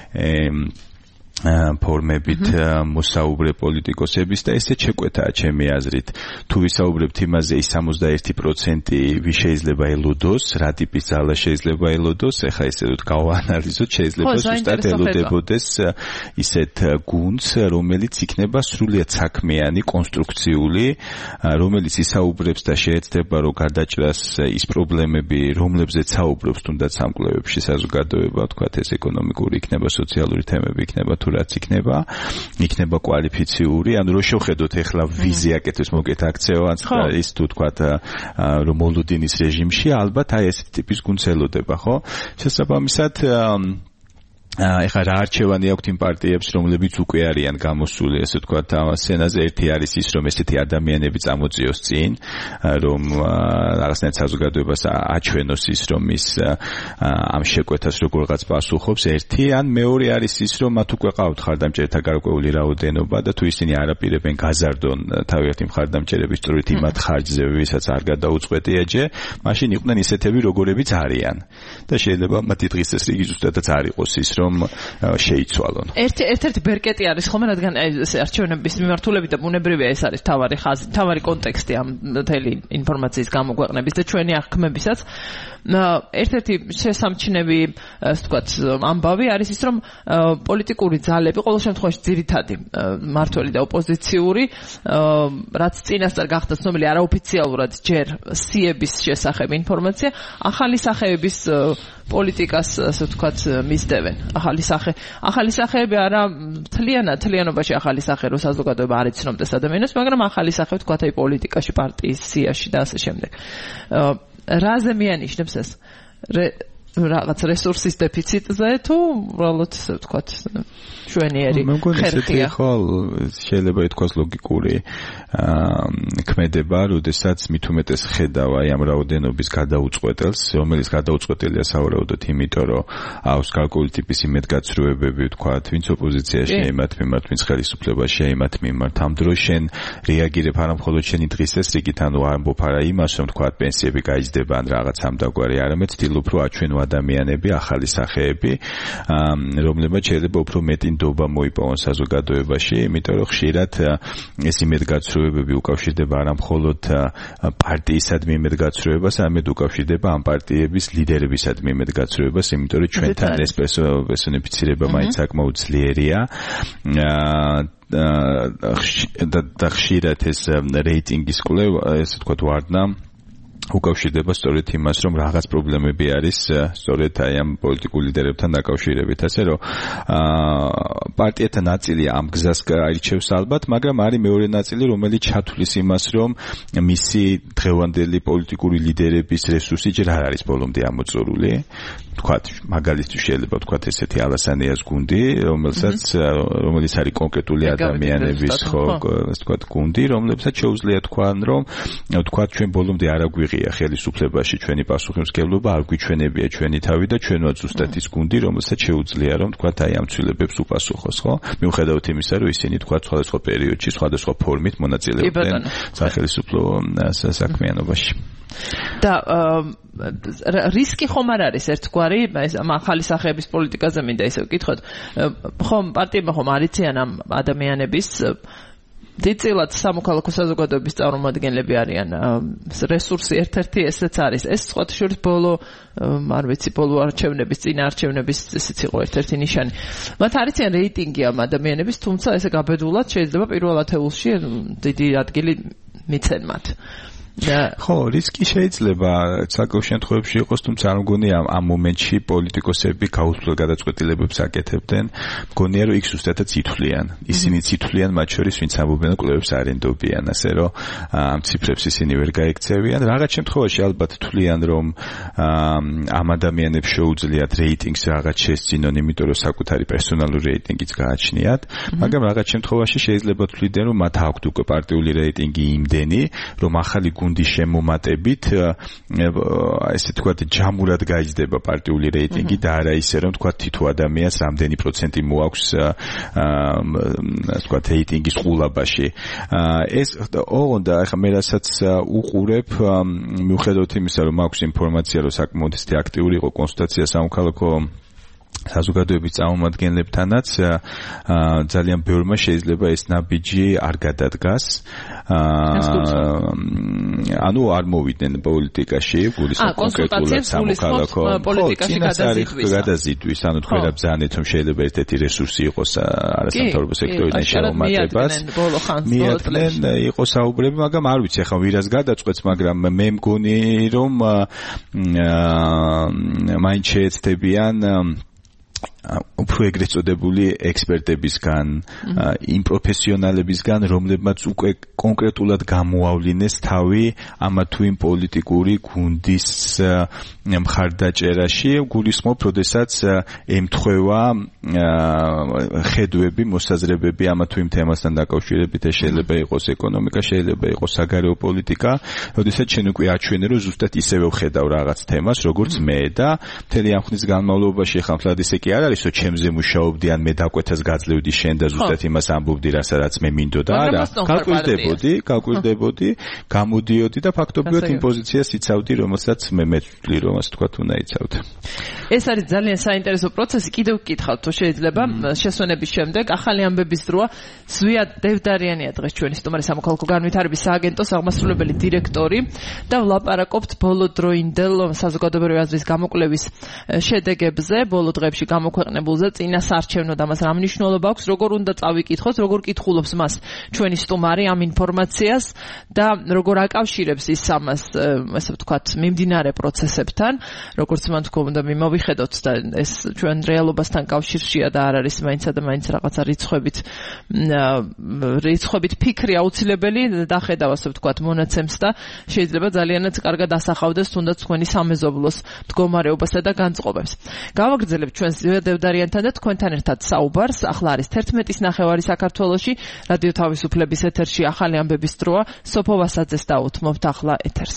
ფორმებით მოსაუბრე პოლიტიკოსების და ესე შეკვეთაა ჩემი აზრით. თუ ვისაუბრებთ იმაზე, ის სამოცდაერთი პროცენტი ვის შეიძლება ელოდოს, რა ტიპის ძალა შეიძლება ელოდოს, ეხლა ესე ვთქვათ, გავაანალიზოთ, შეიძლება ზუსტად ელოდებოდეს ისეთ გუნდს, რომელიც იქნება სრულიად საქმიანი, კონსტრუქციული, რომელიც ისაუბრებს და შეეცდება, რომ გადაჭრას ის პრობლემები, რომლებზეც საუბრობს თუნდაც ამ კვლევებში საზოგადოება, ვთქვათ, ეს ეკონომიკური იქნება, სოციალური თემები იქნება, თუ რაც იქნება, იქნება კვალიფიციური, ანუ რო შევხედოთ ეხლა ვიზი აკეთებს მოკეთ აქცევანს და ის თუ თქვათ რომ მოლოდინის რეჟიმში, ალბათ აი ეს ტიპის გუნდს ელოდება, ხო? შესაბამისად ეხლა რა არჩევანი აქვთ იმ პარტიებს, რომლებიც უკვე არიან გამოსული, ესე ვთქვათ, სცენაზე. ერთი არის ის, რომ ესეთი ადამიანები წამოწიოს წინ, რომ რაღაცნაირად საზოგადოებას აჩვენოს ის, რომ ის ამ შეკვეთას როგორღაც პასუხობს, ერთი, ან მეორე არის ის, რომ მათ უკვე ყავთ ხარდამჭერთა გარკვეული რაოდენობა და თუ ისინი არაპირებენ გაზარდონ თავიანთი მხარდამჭერების სწორედ იმათ ხარჯზე, ვისაც არ გადაუწყვეტია ჯერ, მაშინ იყვნენ ისეთები, როგორებიც არიან. და შეიძლება მათი დღის წესრიგი ზუსტადაც არ იყოს ის, რომ შეიცვალონ. ერთი ერთ-ერთი ბერკეტი არის ხოლმე, რადგან ეს არჩევნების მიმართულებით და ბუნებრივია ეს არის თავარი ხაზი, თავარი კონტექსტი ამ მთელი ინფორმაციის გამოგვეყნების და ჩვენი აღქმებისაც. ერთ-ერთი შესამჩნევი, ასე ვთქვათ, ამბავი არის ის, რომ პოლიტიკური ძალები ყოველ შემთხვევაში ძირითადი მმართველი და ოპოზიციური, რაც წინასწარ გახდა ცნობილი არაოფიციალურად ჯერ სიების შესახებ ინფორმაცია, ახალი სახეების პოლიტიკას, ასე ვთქვათ, მისდევენ. ახალი სახე, ახალი სახეები არა თლიანად, თლიანობაში ახალი სახე რო საზოგადოება არ იცნობდეს ადამიანებს, მაგრამ ახალი სახე ვთქვათ აი პოლიტიკაში, პარტიის სიაში და ასე შემდეგ. რაზე მიანიშნებს ეს? რაღაც რესურსის დეფიციტზე თუ უბრალოდ ასე ვთქვათ შვენიერი ხერხია. ხო, შეიძლება ითქვას ლოგიკური ქმედება, როდესაც მით უმეტეს ხედავ აი ამ რაოდენობის გადაუწყვეტელს, რომელიც გადაუწყვეტელია სავარაუდოდ იმიტომ, რომ აქვს გარკვეული ტიპის იმედგაცრუებები, ვთქვათ, ვინც ოპოზიციაში იმათ მიმართ, ვინც ხელისუფლებაში იმათ მიმართ. ამ დროს შენ რეაგირებ არა მხოლოდ შენი დღის წესრიგით, ანუ ამბობ არა იმას, რომ ვთქვათ, პენსიები გაიზრდება ან რაღაც ამდაგვარი, არამედ ცდილობ, რომ აჩვენო ადამიანები, ახალი სახეები, რომლებმაც შეიძლება უფრო მეტი ნდობა მოიპოვონ საზოგადოებაში, იმიტომ რომ ხშირად ეს იმედგაცრუებები უკავშირდება არა მხოლოდ პარტიისადმი იმედგაცრუებას, არამედ უკავშირდება ამ პარტიების ლიდერებისადმი იმედგაცრუებას, იმიტომ რომ ჩვენთან ეს პერსონიფიცირება მაინც საკმაოდ ძლიერია. და ხშირად ეს რეიტინგის კვლევა, ესე ვთქვათ, ვარდნა უკავშირდება სწორედ იმას, რომ რაღაც პრობლემები არის სწორედ აი ამ პოლიტიკურ ლიდერებთან დაკავშირებით, ასე რომ პარტიათა ნაწილი ამ გზას აირჩევს ალბათ, მაგრამ არის მეორე ნაწილი, რომელიც ჩათვლის იმას, რომ მისი დღევანდელი პოლიტიკური ლიდერების რესურსი ჯერ არ არის ბოლომდე ამოწურული. ვთქვათ, მაგალითად შეიძლება ვთქვათ ესეთი ალასანიას გუნდი, რომელსაც რომელიც არის კონკრეტული ადამიანების ხო, ასე ვთქვათ, გუნდი, რომლებსაც შეუძლია თქვან, რომ ვთქვათ, ჩვენ ბოლომდე არ აგვიღია ხელისუფლებაში ჩვენი პასუხისმგებლობა, არ გვიჩვენებია ჩვენი თავი და ჩვენვაც ზუსტად ის გუნდი, რომელსაც შეუძლია რომ თქვათ აი ამ ცვლილებებს უპასუხოს, ხო? მიუხედავად იმისა, რომ ისინი თქვათ სხვადასხვა პერიოდში, სხვადასხვა ფორმით მონაწილეობდნენ სახელისუფლო საქმიანობაში. და რისკი ხომ არ არის ერთგვარი, ეს ახალი სახეების პოლიტიკაზე მინდა ისევ ვკითხოთ. ხომ პარტიებმა ხომ არიციან ამ ადამიანების დიდწილად სამოქალაქო საზოგადოების წარმომადგენლები არიან. რესურსი ერთ-ერთი ესეც არის. ეს სხვათა შორის ბოლო არ ვიცი, ბოლო არჩევნების, წინა არჩევნების ესეც იყო ერთ-ერთი ნიშანი. მათ არიციან რეიტინგი ამ ადამიანების, თუმცა ესე გაბედულად შეიძლება პირველ ათეულში დიდი ადგილი მიცენ მათ. ხო, რისკი შეიძლება საკუთარ შემთხვევებში იყოს, თუმცა არ მგონი ამ ამ მომენტში პოლიტიკოსები გაუცვლელ გადაწყვეტილებებს აკეთებდნენ. მგონია, რომ იქ ზუსტადაც ითვლიან. ისინი ითვლიან მათ შორის, ვინც ამბობენ, კლუბებს არ ენდობიან, ასე რომ ამ ციფრებს ისინი ვერ გაიქცევიან. რაღაც შემთხვევაში ალბათ თვლიან, რომ ამ ადამიანებს შეუძლიათ რეიტინგს რაღაც შესწინონ, იმიტომ რომ საკუთარი პერსონალური რეიტინგიც გააჩნიათ, მაგრამ რაღაც შემთხვევაში შეიძლება თვლიდნენ, რომ მათ აქვთ უკვე პარტიული რეიტინგი იმდენი, რომ ახალი გუნდის შემომატებით ესე თქვათ ჯამურად გაიზრდება პარტიული რეიტინგი და არა ისე რომ თქვათ თითო ადამიანს რამდენი პროცენტი მოაქვს ასე თქვათ რეიტინგის ყულაბაში. ეს ოღონდ ახლა მე რასაც უყურებ, მიუხედავად იმისა რომ მაქვს ინფორმაცია რომ საკმაოდ აქტიური იყო კონსულტაცია სამოქალაქო საზოგადოების წარმომადგენლებთანაც, ძალიან ბევრმა შეიძლება ეს ნაბიჯი არ გადადგას. ანუ არ მოვიდნენ პოლიტიკაში, გულისხმობ კონკრეტულად სამოქალაქო პოლიტიკაში გადაზიდვის, ანუ თქვენ რა ბრძანეთ, რომ შეიძლება ერთ-ერთი რესურსი იყოს არასამთავრობო სექტორიდან შემომატებას. მიატნენ იყო საუბრები, მაგრამ არ ვიცი ახლა ვირას გადაწყვეტს, მაგრამ მე მგონი რომ მაინც შეეცდებიან უფრო ეგრეთ წოდებული ექსპერტებისგან, იმ პროფესიონალებისგან, რომლებმაც უკვე კონკრეტულად გამოავლინეს თავი ამა თუ იმ პოლიტიკური გუნდის მხარდაჭერაში, გულისხმობ, როდესაც ემთხვევა ხედვები, მოსაზრებები ამა თუ იმ თემასთან დაკავშირებით, შეიძლება იყოს ეკონომიკა, შეიძლება იყოს საგარეო პოლიტიკა, როდესაც შენ უკვე აჩვენე, რომ ზუსტად ისევე ვხედავ რაღაც თემას, როგორც მე და მთელი ამ ხნის განმავლობაში ხამფლად ისე კი არ არისო ჩემზე მუშაობდი ან მე დაკვეთას გაძლევდი შენ და ზუსტად იმას ამბობდი რასაც მე მინდოდა არა გაკვირდებოდი გაკვირდებოდი გამოდიოდი და ფაქტობრივად იმ პოზიციას იცავდი რომელსაც მე მეთვლი რომ ასე თქვა უნდა იცავდე ეს არის ძალიან საინტერესო პროცესი კიდევ გკითხავთ თუ შეიძლება შესვენების შემდეგ ახალი ამბების დროა ზვია დევდარიანია დღეს ჩვენი სტუმარი სამოქალაქო განვითარების სააგენტოს აღმასრულებელი დირექტორი და ვლაპარაკობთ ბოლოდროინდელ საზოგადოებრივი აზრის გამოკვლევის შედეგებზე ბოლო დღეებში გამოქვეყნებულზე წინა საარჩევნო და მას რა მნიშვნელობა აქვს როგორ უნდა წავიკითხოთ როგორ კითხულობს მას ჩვენი სტუმარი ამ ინფორმაციას და როგორ აკავშირებს ის ამას ასე ვთქვათ მიმდინარე პროცესებთან როგორც მან თქვა უნდა მიმოვიხედოთ და ეს ჩვენ რეალობასთან კავშირშია და არ არის მაინცა და მაინც რაღაცა რიცხვებით რიცხვებით ფიქრი აუცილებელი დახედავ ასე ვთქვათ მონაცემს და შეიძლება ძალიანაც კარგად ასახავდეს თუნდაც თქვენი სამეზობლოს მდგომარეობასა და განწყობებს. გავაგრძელებთ ჩვენს დევდარიანთან და თქვენთან ერთად საუბარს. ახლა არის თერთმეტის ნახევარი საქართველოში რადიო თავისუფლების ეთერში ახალი ამბების დროა. სოფო ვასაძეს დაუთმობთ ახლა ეთერს.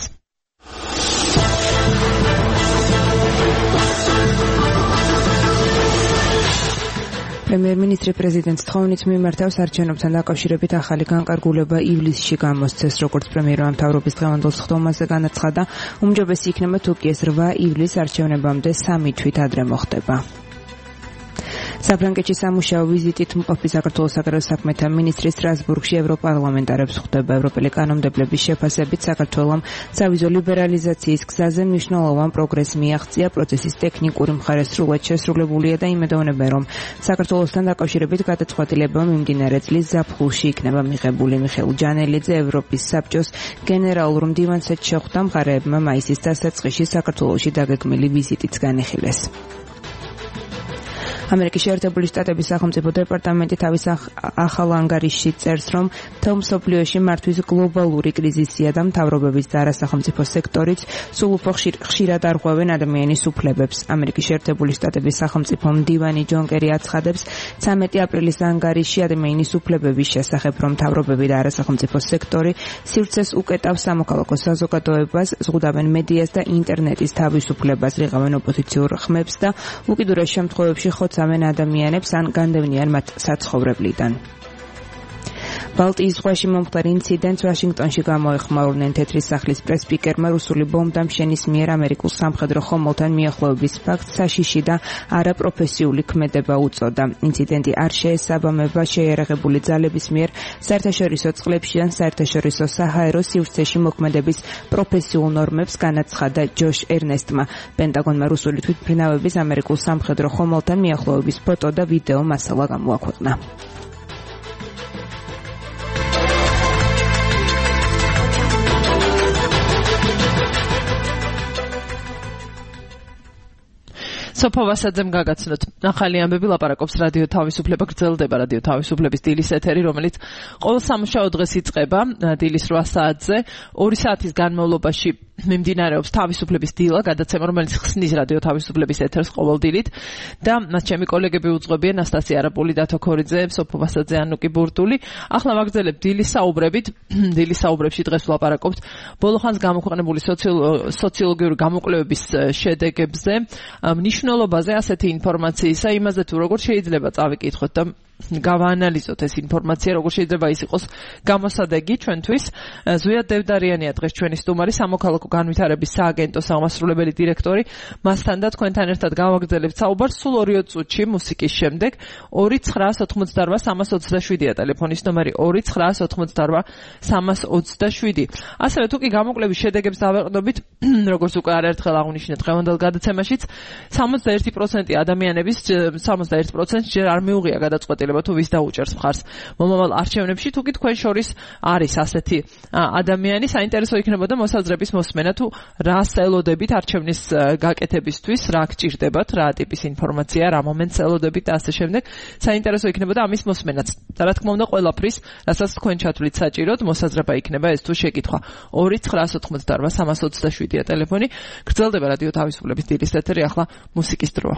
პრემიერ-მინისტრი პრეზიდენტს თხოვნით მიმართავს არჩევნებთან დაკავშირებით ახალი განკარგულება ივლისში გამოსცეს, როგორც პრემიერმა მთავრობის დღევანდელ სხდომაზე განაცხადა, უმჯობესი იქნება თუ კი ეს რვა ივლისს არჩევნებამდე სამი თვით ადრე მოხდება. საფრანგეთში სამუშაო ვიზიტით მყოფი საქართველოს საგარეო საქმეთა მინისტრი სტრასბურგში ევროპარლამენტარებს ხვდება. ევროპელი კანონმდებლების შეფასებით საქართველომ სავიზო ლიბერალიზაციის გზაზე მნიშვნელოვან პროგრესს მიაღწია. პროცესის ტექნიკური მხარე სრულად შესრულებულია და იმედოვნებენ, რომ საქართველოსთან დაკავშირებით გადაწყვეტილება მიმდინარე წლის ზაფხულში იქნება მიღებული. მიხეილ ჯანელიძე ევროპის საბჭოს გენერალურ მდივანსაც შეხვდა. მხარეებმა მაისის დასაწყისში საქართველოში დაგეგმილი ვიზიტიც განიხილეს. ამერიკის შეერთებული შტატების სახელმწიფო დეპარტამენტი თავის ახალ ანგარიშში წერს, რომ მთელ მსოფლიოში მართვის გლობალური კრიზისია და მთავრობების და არასახელმწიფო სექტორიც სულ უფრო ხშირად არღვევენ ადამიანის უფლებებს. ამერიკის შეერთებული შტატების სახელმწიფო მდივანი ჯონ კერი აცხადებს, ცამეტი აპრილის ანგარიში ადამიანის უფლებების შესახებ, რომ მთავრობები და არასახელმწიფო სექტორი სივრცეს უკეტავს სამოქალაქო საზოგადოებას, ზღუდავენ მედიას და ინტერნეტის თავისუფლებას, რიღავენ ოპოზიციურ ხმებს და უკიდურეს შემთხვევებში ხოცავენ ადამიანებს ან განდევნიან მათ საცხოვრებლიდან. ბალტიის ზღვაში მომხდარ ინციდენტს ვაშინგტონში გამოეხმაურნენ. თეთრი სახლის პრესპიკერმა რუსული ბომბდამშენის მიერ ამერიკულ სამხედრო ხომალდთან მიახლოების ფაქტს საშიში და არაპროფესიული ქმედება უწოდა. ინციდენტი არ შეესაბამება შეიარაღებული ძალების მიერ საერთაშორისო წყლებში ან საერთაშორისო საჰაერო სივრცეში მოქმედების პროფესიულ ნორმებს, განაცხადა ჯოშ ერნესტმა. პენტაგონმა რუსული თვითმფრინავების ამერიკულ სამხედრო ხომალდთან მიახლოების ფოტო და ვიდეო მასალა გამოაქვეყნა. სოფო ვასაძემ გაგაცნოთ. ახალი ამბები ლაპარაკობს რადიო თავისუფლება, გრძელდება რადიო თავისუფლების დილის ეთერი, რომელიც ყოველ სამუშაო დღეს იწყება დილის რვა საათზე. ორი საათის განმავლობაში მიმდინარეობს თავისუფლების დილა, გადაცემა, რომელიც ხსნის რადიო თავისუფლების ეთერს ყოველ დილით და მას ჩემი კოლეგები უძღვებიან ნასტასია არაპული, დათო ქორიძე, სოფო ვასაძე, ანუკი ბურტული. ახლა ვაგრძელებთ დილის საუბრებით. დილის საუბრებში დღეს ვლაპარაკობთ ბოლო ხანს გამოქვეყნებული სოციოლოგიური გამოკვლევების შედეგებზე, მნიშვნელობაზე ასეთი ინფორმაციისა, იმაზე თუ როგორ შეიძლება წავიკითხოთ და გავაანალიზოთ ეს ინფორმაცია, როგორ შეიძლება ის იყოს გამოსადეგი ჩვენთვის. ზვია დევდარიანია დღეს ჩვენი სტუმარი, სამოქალაქო განვითარების სააგენტოს აღმასრულებელი დირექტორი. მასთან და თქვენთან ერთად გავაგრძელებთ საუბარს სულ ორი წუთში მუსიკის შემდეგ. ორი ცხრაას ოთხმოცდარვა სამას ოცდაშვიდია ტელეფონის ნომერი ორი ცხრაას ოთხმოცდარვა სამას ოცდაშვიდი. ასევე თუ კი გამოკვლევის შედეგებს დავეყნობით, როგორც უკვე არაერთხელ აღვნიშნეთ დღევანდელ გადაცემაშიც, სამოცდაერთი პროცენტი ადამიანების სამოცდაერთი პროცენტს ჯერ არ მიუღია გადაწყვეტილება თუ ვის დაუჭერს მხარს მომავალ არჩევნებში. თუ კი თქვენ შორის არის ასეთი ადამიანი, საინტერესო იქნებოდა მოსაზრების მოსმენა, თუ რას ელოდებით არჩევნის გაკეთებისთვის, რა გჭირდებათ, რა ტიპის ინფორმაცია, რა მომენტს ელოდებით და ასე შემდეგ. საინტერესო იქნებოდა ამის მოსმენაც. და რა თქმა უნდა, ყველაფრის, რასაც თქვენ ჩათვლით საჭიროდ, მოსაზრება იქნება ეს თუ შეკითხვა. ორი ცხრაას ოთხმოცდარვა სამას ოცდაშვიდია ტელეფონი. გრძელდება რადიო თავისუფლების დილის ეთერი, ახლა მუსიკის დროა.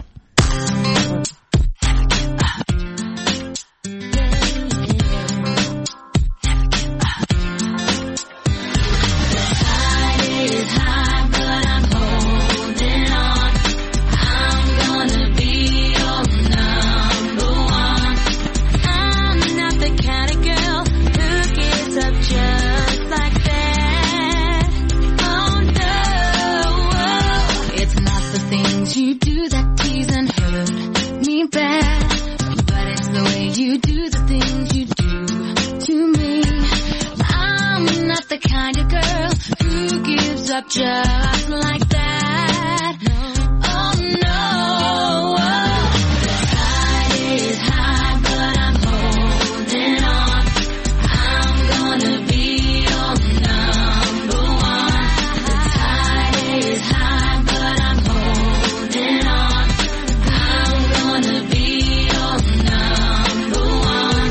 the kind of girl who gives up just like that. Oh no. The tide is high, but I'm holding on. I'm gonna be your number one. The tide is high, but I'm holding on. I'm gonna be your number one.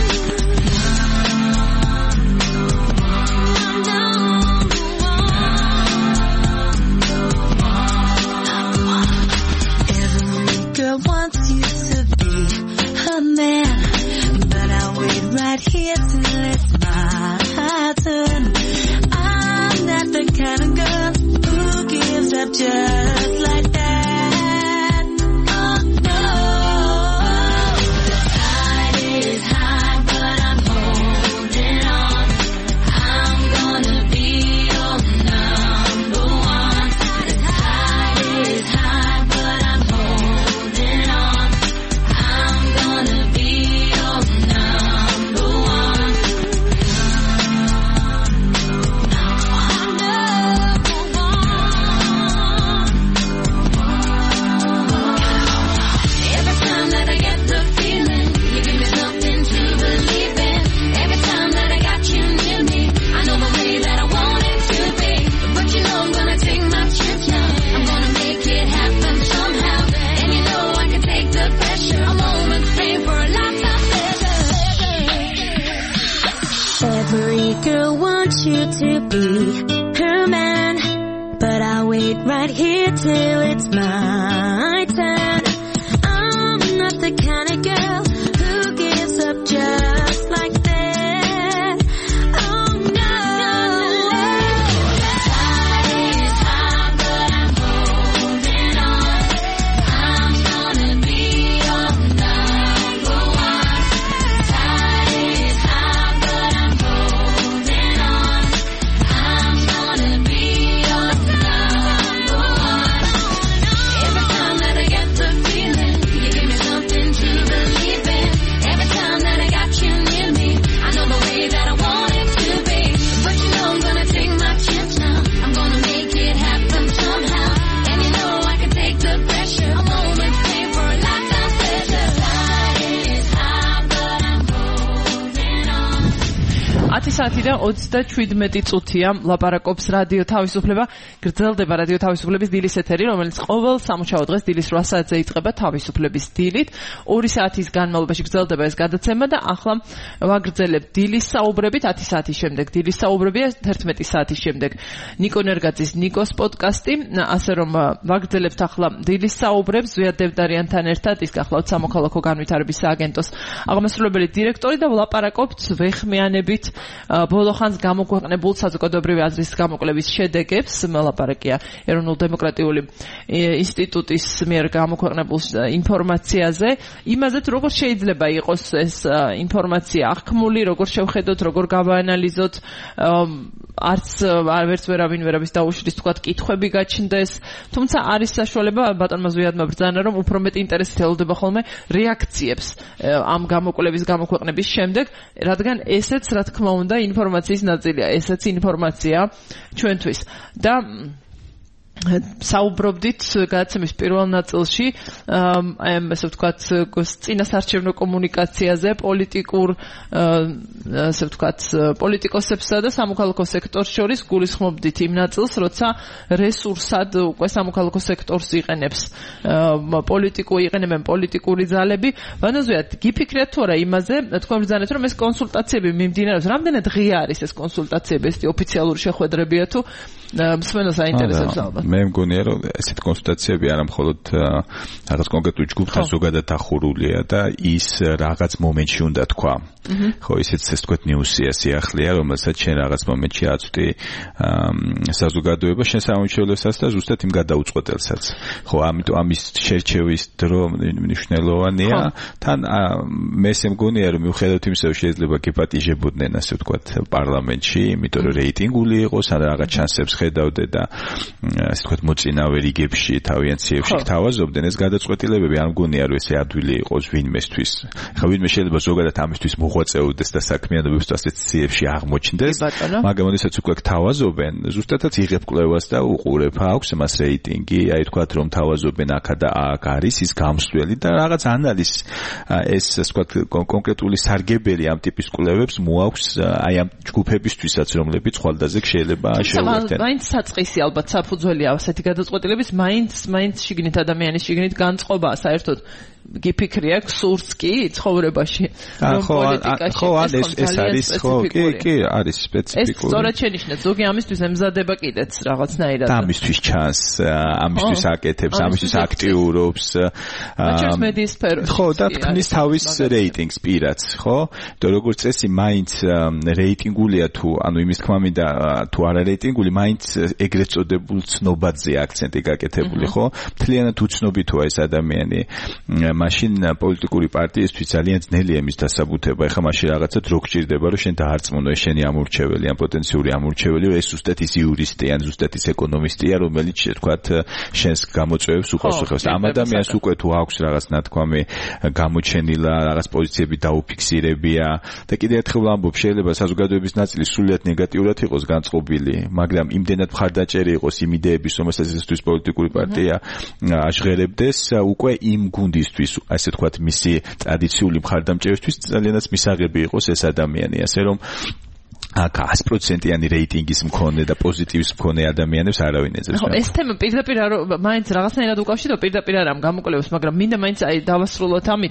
Every girl wants you to be her man, but I'll wait right here till it's my turn. I'm not the kind of girl who gives up just like that. Oh no. The tide is high, but I'm holding on. I'm gonna be your number one. The tide is high, but I'm holding on. I'm gonna be your number one. Every time that I get the feeling, you give me something to believe in. Every time that I got you near me, I know the way that I want it to be. But you know I'm gonna take my chance now. I'm gonna make it happen somehow. And you know I can take the pressure. A moment's pain for a lifetime pleasure. Every girl wants you to be her man, but I'll wait right here till it's my turn. I'm not the kind of girl who gives up just like that. Oh no. The tide is high, but I'm holding on. I'm gonna be your number one. The tide is high, but I'm holding on. I'm gonna be your number one. Every time that I get the feeling, you give me something to believe in. Every time that I got you near me, I know the way that I want it to be. But you know I'm gonna take my chance now. I'm gonna make it happen somehow. And you know I can take the pressure. A moment's pain for a lifetime pleasure. The tide is high, but I'm holding on. ათი საათი და ოცდაშვიდმეტი წუთია ლაპარაკობს რადიო თავისუფლება. გრძელდება რადიო თავისუფლების დილის ეთერი, რომელიც ყოველ სამუშაო დღეს დილის რვა საათზე იწყება თავისუფლების დილით. ორი საათის განმავლობაში გრძელდება ეს გადაცემა და ახლა ვაგრძელებთ დილის საუბრებით. ათი საათის შემდეგ დილის საუბრებია, თერთმეტი საათის შემდეგ ნიკო ნერგაძის ნიკოს პოდკასტი. ასე რომ ვაგრძელებთ ახლა დილის საუბრებს ზვიად დევდარიანთან ერთად, ის გახლავთ სამოქალაქო განვითარების სააგენტოს აღმასრულებელი დირექტორი და ვლაპარაკობთ ვეხმიანებით ბოლო ხანს გამოქვეყნებულ საზოგადოებრივი აზრის გამოკვლევის შედეგებს. ლაპარაკია ეროვნულ-დემოკრატიული ინსტიტუტის მიერ გამოქვეყნებულ ინფორმაციაზე, იმაზე თუ როგორ შეიძლება იყოს ეს ინფორმაცია აღქმული, როგორ შევხედოთ, როგორ გავაანალიზოთ, არც არც ვერავინ ვერავის დაუშლის თქვათ კითხვები გაჩნდეს, თუმცა არის საშუალება ბატონმა ზვიადმა ბრძანა, რომ უფრო მეტი ინტერესი ელოდება ხოლმე რეაქციებს ამ გამოკვლევის გამოქვეყნების შემდეგ, რადგან ესეც რა თქმა უნდა ინფორმაციის ნაწილია, ესეც ინფორმაცია ჩვენთვის და საუბრობდით გადაცემის პირველ ნაწილში აი ამ ასე ვთქვათ წინასარჩევნო კომუნიკაციაზე, პოლიტიკურ ასე ვთქვათ პოლიტიკოსებსა და სამოქალაქო სექტორს შორის გულისხმობდით იმ ნაწილს, როცა რესურსად უკვე სამოქალაქო სექტორს იყენებს პოლიტიკო იყენებენ პოლიტიკური ძალები. ვანოზვიათ გიფიქრეთ თუ არა იმაზე, თქვენ ბრძანეთ რომ ეს კონსულტაციები მიმდინარეობს, რამდენად ღია არის ეს კონსულტაციები, ეს ოფიციალური შეხვედრებია თუ მსმენელს აინტერესებს ალბათ. მე მგონია რომ ესეთ კონსულტაციები არა მხოლოდ რაღაც კონკრეტულ ჯგუფთან ზოგადად ახურულია და ის რაღაც მომენტში უნდა თქვა. ხო, ისიც ეს თქვათ ნიუსია, სიახლეა, რომელსაც შენ რაღაც მომენტში აწვდი საზოგადოება შენ სამომავლობასაც და ზუსტად იმ გადაუწყვეტელსაც. ხო, ამიტომ ამის შერჩევის დრო მნიშვნელოვანია. თან მე ესე მგონია რომ მიუხედავად იმისა, რომ შეიძლება გეპატიჟებოდნენ ასე ვთქვათ პარლამენტში, იმიტომ რომ რეიტინგული იყოს, ან რაღაც შანსებს ხედავდე და ასე ვთქვათ, მოწინავე რიგებში, თავიანთ სიებში გთავაზობდნენ, ეს გადაწყვეტილებები არ მგონია რომ ესე ადვილი იყოს ვინმესთვის. ხა ვინმე შეიძლება ზოგადად ამისთვის მოღვაწეოდეს და საქმიანობებს ასეთ სიებში აღმოჩნდეს, მაგრამ როდესაც უკვე გთავაზობენ, ზუსტადაც იღებ კვლევას და უყურებ, აქვს მას რეიტინგი, აი თქვათ რომ თავაზობენ აქა და აქ არის ის გამსვლელი და რაღაც ანალიზი ეს ასე ვთქვათ კონკრეტული სარგებელი ამ ტიპის კვლევებს მოაქვს აი ამ ჯგუფებისთვისაც რომლებიც ხვალდაზე შეიძლება შეუერთდნენ. მაინც საწყისი ალბათ საფუძველია ასეთი გადაწყვეტილების, მაინც მაინც შიგნით ადამიანის შიგნით განწყობა საერთოდ გიფიქრია სურს კი ცხოვრებაში რომ პოლიტიკაში ხო ეს ეს არის ხო კი კი არის სპეციფიკური ეს სწორად შენიშნეთ ზოგი ამისთვის ემზადება კიდეც რაღაცნაირად და ამისთვის ჩანს ამისთვის აკეთებს ამისთვის აქტიურობს მაჩვენებს მედიის სფეროში ხო და თქმის თავის რეიტინგს პირაც ხო და როგორც წესი მაინც რეიტინგულია თუ ანუ იმის თქმა მინდა თუ არა რეიტინგული მაინც ეგრეთ წოდებულ ცნობადზე აქცენტი გაკეთებული ხო მთლიანად უცნობითოა ეს ადამიანი მაშინ პოლიტიკური პარტიისთვის ძალიან ძნელია მის დასაბუთება. ეხლა მაშინ რაღაცა დრო გჭირდება, რომ შენ დაარწმუნო ეს შენი ამურჩეველი, ან პოტენციური ამურჩეველი, ეს ზუსტად ის იურისტი, ან ზუსტად ის ეკონომისტია, რომელიც თქვათ შენს გამოწვევებს უპასუხებს. ამ ადამიანს უკვე თუ აქვს რაღაც ნათქვამი გამოჩენილა, რაღაც პოზიციები დაუფიქსირებია და კიდევ ერთხელ ამბობ, შეიძლება საზოგადოების ნაწილი სრულიად ნეგატიურად იყოს განწყობილი, მაგრამ იმდენად მხარდაჭერი იყოს იმ იდეების, რომელსაც ესთვის პოლიტიკური პარტია აშღერებდეს, უკვე იმ გუნდისთვის ასე თქვათ მისი ტრადიციული მხარდამჭერისთვის ძალიანაც მისაღები იყოს ეს ადამიანი, ასე რომ აქ one hundred percent-იანი რეიტინგის მქონე და პოზიტივის მქონე ადამიანებს არავინ ეძებს. ხო, ეს თემა პირდაპირ არ მაინც რაღაცნაირად უკავშირდება, პირდაპირ არ ამ გამოკვლევებს, მაგრამ მინდა მაინც აი დავასრულოთ ამით.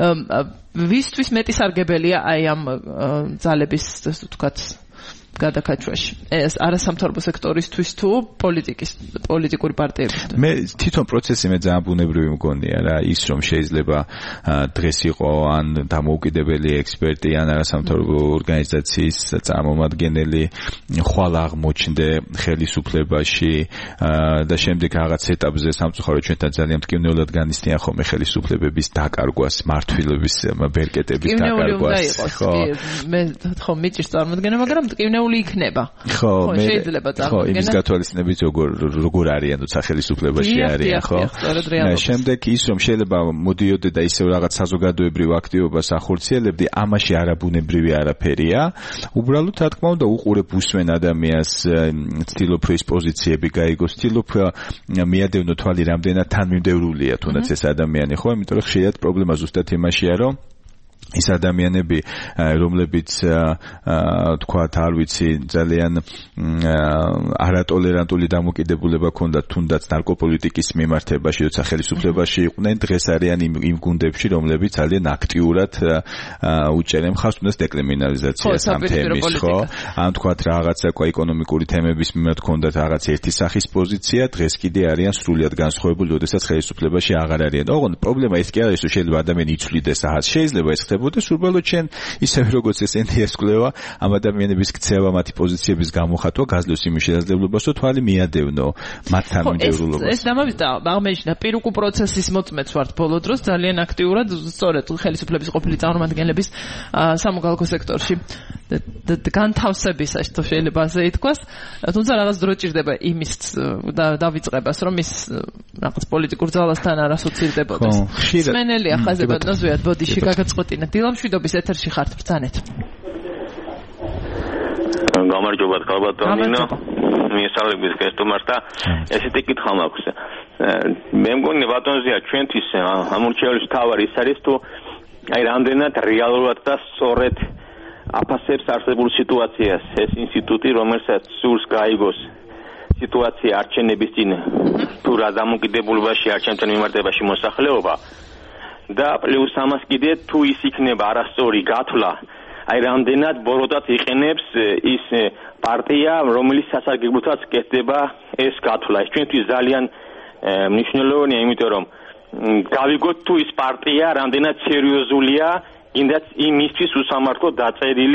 ვისთვის მეტი სარგებელია აი ამ ძალების თქვათ გადაკაჩვაში ეს არასამთავრობო სექტორისთვის თუ პოლიტიკის პოლიტიკური პარტიებისთვის მე თვითონ პროცესი მე ძალიან ბუნებრივი მგონია რა ის რომ შეიძლება დღეს იყო ან დამოუკიდებელი ექსპერტი ან არასამთავრობო ორგანიზაციის წარმომადგენელი ხვალ აღმოჩნდე ხელისუფლებაში და შემდეგ რაღაც ეტაპზე სამწუხაროდ ჩვენთან ძალიან მტკივნეულად განიცდიან ხოლმე ხელისუფლებების დაკარგვას მართვილების ბერკეტების დაკარგვას ხო მე ხო მიჭირს წარმოდგენა მაგრამ მტკივნეული იქნება. ხო, მე შეიძლება ხო, იმის გათვალისწინებით როგორ როგორ არიან თუ სახელისუფლებაში არიან, ხო? შემდეგ ის რომ შეიძლება მოდიოდე და ისევ რაღაც საზოგადოებრივ აქტივობას ახორციელებდი, ამაში არაბუნებრივი არაფერია. უბრალოდ რა თქმა უნდა უყურებ უსმენ ადამიანს, ცდილობ რომ ის პოზიციები გაიგოს, ცდილობ მიადევნო თვალი რამდენად თანმიმდევრულია თუნდაც ეს ადამიანი, ხო? იმიტომ რომ ხშირად პრობლემა ზუსტად იმაშია, რომ ის ადამიანები რომლებიც თქვათ არ ვიცი ძალიან არატოლერანტული დამოკიდებულება ჰქონდათ თუნდაც ნარკოპოლიტიკის მიმართებაში როცა ხელისუფლებაში იყვნენ დღეს არიან იმ გუნდებში რომლებიც ძალიან აქტიურად უჭერენ მხარს თუნდაც დეკრიმინალიზაციას ამ თემის ხო ან თქვათ რაღაცა ეკონომიკური თემების მიმართ ჰქონდათ რაღაც ერთი სახის პოზიცია დღეს კიდე არიან სრულიად განსხვავებული როდესაც ხელისუფლებაში აღარ არიან ოღონდ პრობლემა ის კი არის რომ შეიძლება ადამიანი იცვლიდეს ახაც შეიძლება ეს ხდებოდეს უბრალოდ შენ ისევ როგორც ეს ენთიას კვლევა ამ ადამიანების ქცევა მათი პოზიციების გამოხატვა გაძლევს იმის შესაძლებლობას რომ თვალი მიადევნო მათთან მიმდევრულობას ეს დამავიდა აღმოჩნდა პირუკუ პროცესის მოწმეც ვართ ბოლო დროს ძალიან აქტიურად სწორედ ხელისუფლების ყოფილი წარმომადგენლების სამოქალაქო სექტორში განთავსების ასე შეიძლება ასე ითქვას თუმცა რაღაც დრო ჭირდება იმის დავიწყებას რომ ის რაღაც პოლიტიკურ ძალასთან არ ასოცირდებოდეს სმენელია ხაზებად ზუსტად ბოდიში გაგაწყვეტინა დილამშვიდობის ეთერში ხართ ბრძანეთ გამარჯობა ხალბატონინო მიესალმებით გესტუმარს და ესეთი კითხვა მაქვს მე მგონი ბატონზია ჩვენთვის ამორჩეულის თავარი ის არის თუ აი რამდენად რეალურად და სწორედ აფასებს არსებულ სიტუაციას ეს ინსტიტუტი რომელსაც სურს გაიგოს სიტუაცია არჩევნების წინ თუ რა დამოკიდებულებაში არჩევნებთან მიმართებაში მოსახლეობა და პლუს ამას კიდე თუ ის იქნება არასწორი გათვლა აი რამდენად ბოროტად იყენებს ის პარტია რომელიც სასარგებლოთაც კეთდება ეს გათვლა ეს ჩვენთვის ძალიან მნიშვნელოვანია იმიტომ რომ გავიგოთ თუ ის პარტია რამდენად სერიოზულია ინდაც იმისთვის უსამართლოდ დაწერილი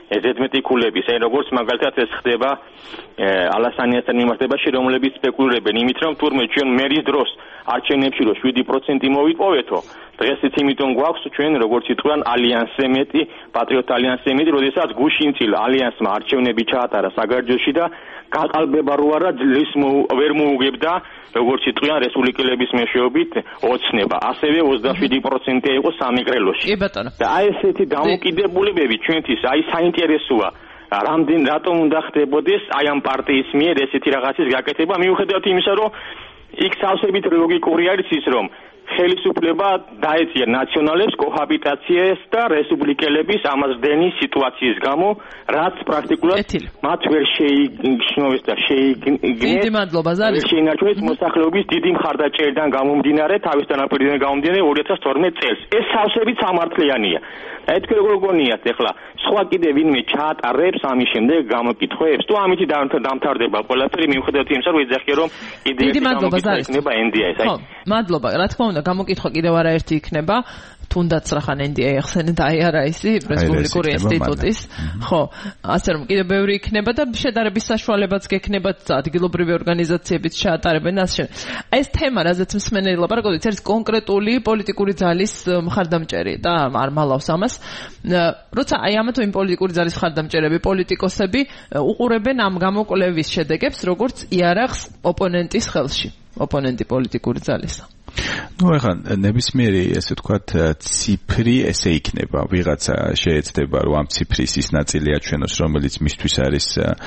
ზედმეტიქულების, აი როგორც მაგალითად ეს ხდება ალასანიასთან მიმართებაში, რომლებიც სპეკულირებენ იმით, რომ თურმე ჩვენ მერის დროს არჩევნებში რო შვიდი პროცენტი მოვიპოვეთო, დღესიც იმიტომ გვაქვს ჩვენ როგორც იტყვიან ალიანსზე მეტი, პატრიოტ ალიანსზე მეტი, როდესაც გუშინწილ ალიანსმა არჩევნები ჩაატარა საგარეჯოში და გაყალბება რო არა ძლივს ვერ მოუგებდა როგორც იტყვიან რესპუბლიკელების მეშვეობით ოცნება, ასევე ოცდაშვიდი პროცენტი იყო სამეგრელოში. კი ბატონო. და აი ესეთი დამოკიდებულებები ჩვენთვის აი საინტერესოა. რამდენ რატომ უნდა ხდებოდეს აი ამ პარტიის მიერ ესეთი რაღაცის გაკეთება, მიუხედავად იმისა, რომ იქ სავსებით ლოგიკური არის ის, რომ ხელისუფლება დაეწია ნაციონალებს კოჰაბიტაციას და რესპუბლიკელების ამაზრდენის სიტუაციის გამო, რაც პრაქტიკულად მათ ვერ შეიგრძნოს და შეიგნეს. დიდი მადლობა ზალი. შეინარჩუნეს მოსახლეობის დიდი მხარდაჭერიდან გამომდინარე, თავის თანაპირიდან გამომდინარე ორი ათას თორმეტ წელს. ეს სავსებით სამართლიანია. აი თქვენ როგორ გონიათ ახლა სხვა კიდე ვინმე ჩაატარებს ამის შემდეგ გამოკითხვებს თუ ამით დამთავრდება ყველაფერი მიუხედავად იმისა, რომ ეძახიან რომ დიდი მადლობა ზალი. იქნება ენ დი ეს. ხო, მადლობა. რა თქმა უნდა, გამოკითხვა კიდევ არაერთი იქნება. თუნდაც რახან ენ დი ეი ახსენეთ და აი არა ისი რესპუბლიკური ინსტიტუტის. ხო, ასე რომ კიდევ ბევრი იქნება და შედარების საშუალებაც გექნებათ ადგილობრივი ორგანიზაციებიც ჩაატარებენ ასე. აი ეს თემა, რაზეც მსმენელი ლაპარაკობს, არის კონკრეტული პოლიტიკური ძალის მხარდამჭერი და არ მალავს ამას. როცა აი ამა თუ იმ პოლიტიკური ძალის მხარდამჭერები, პოლიტიკოსები უყურებენ ამ გამოკვლევის შედეგებს, როგორც იარაღს ოპონენტის ხელში, ოპონენტი პოლიტიკური ძალისა. ну ეხლა ნებისმიერი ესე ვთქვათ ციფრი ესე იქნება ვიღაცა შეეცდება რომ ამ ციფრის ის ნაწილი აჩვენოს რომელიც მისთვის არის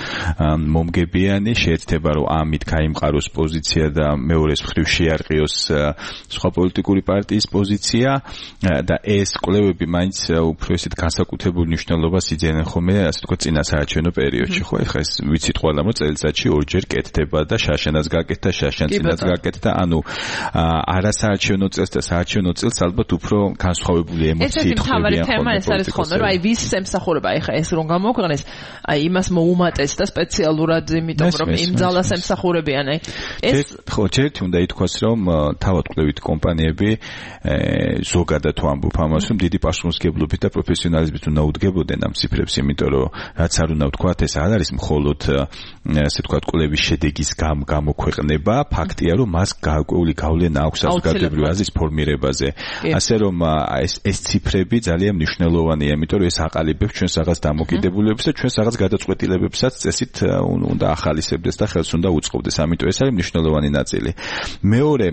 მომგებიანი შეეცდება რომ ამით გაიმყაროს პოზიცია და მეორეს მხრივ შეარყიოს სხვა პოლიტიკური პარტიის პოზიცია და ეს კვლევები მაინც უფრო ისეთ განსაკუთრებულ მნიშვნელობას იძენენ ხოლმე ასე ვთქვათ წინა საარჩევნო პერიოდში ხო ეხლა ეს ვიცით ყველა რომ წელიწადში ორჯერ კეთდება და შაშანაც გაკეთდა შაშანწინაც გაკეთდა ანუ არასაარჩევნო წელს და საარჩევნო წელს ალბათ უფრო განსხვავებული ემოციები ხდებიან. ეს თემა ეს არის ხოლმე, რომ აი ვის ემსახურება ეხა ეს რომ გამოგვღნეს, აი იმას მოუმატეს და სპეციალურად იმიტომ რომ იმ ძალას ემსახურებიან. აი ეს ხო, ჯერთ უნდა ითქვას, რომ თავად კვლევით კომპანიები ზოგადად თუ ამბობ ამას, რომ დიდი პასუხისმგებლობით და პროფესიონალიზმით უნდა უდგებოდნენ ამ ციფრებს, იმიტომ რომ რაც არ უნდა ვთქვათ, ეს არ არის მხოლოდ ასე ვთქვათ კვლევის შედეგის გამოქვეყნება, ფაქტია, რომ მას გარკვეული გავლენა აქვს საზოგადოებრივ აზრის ფორმირებაზე. ასე რომ ეს ეს ციფრები ძალიან მნიშვნელოვანია, იმიტომ რომ ეს აყალიბებს ჩვენს რაღაც დამოკიდებულებებს და ჩვენს რაღაც გადაწყვეტილებებსაც წესით უნდა ახალისებდეს და ხელს უნდა უწყობდეს. ამიტომ ეს არის მნიშვნელოვანი ნაწილი. მეორე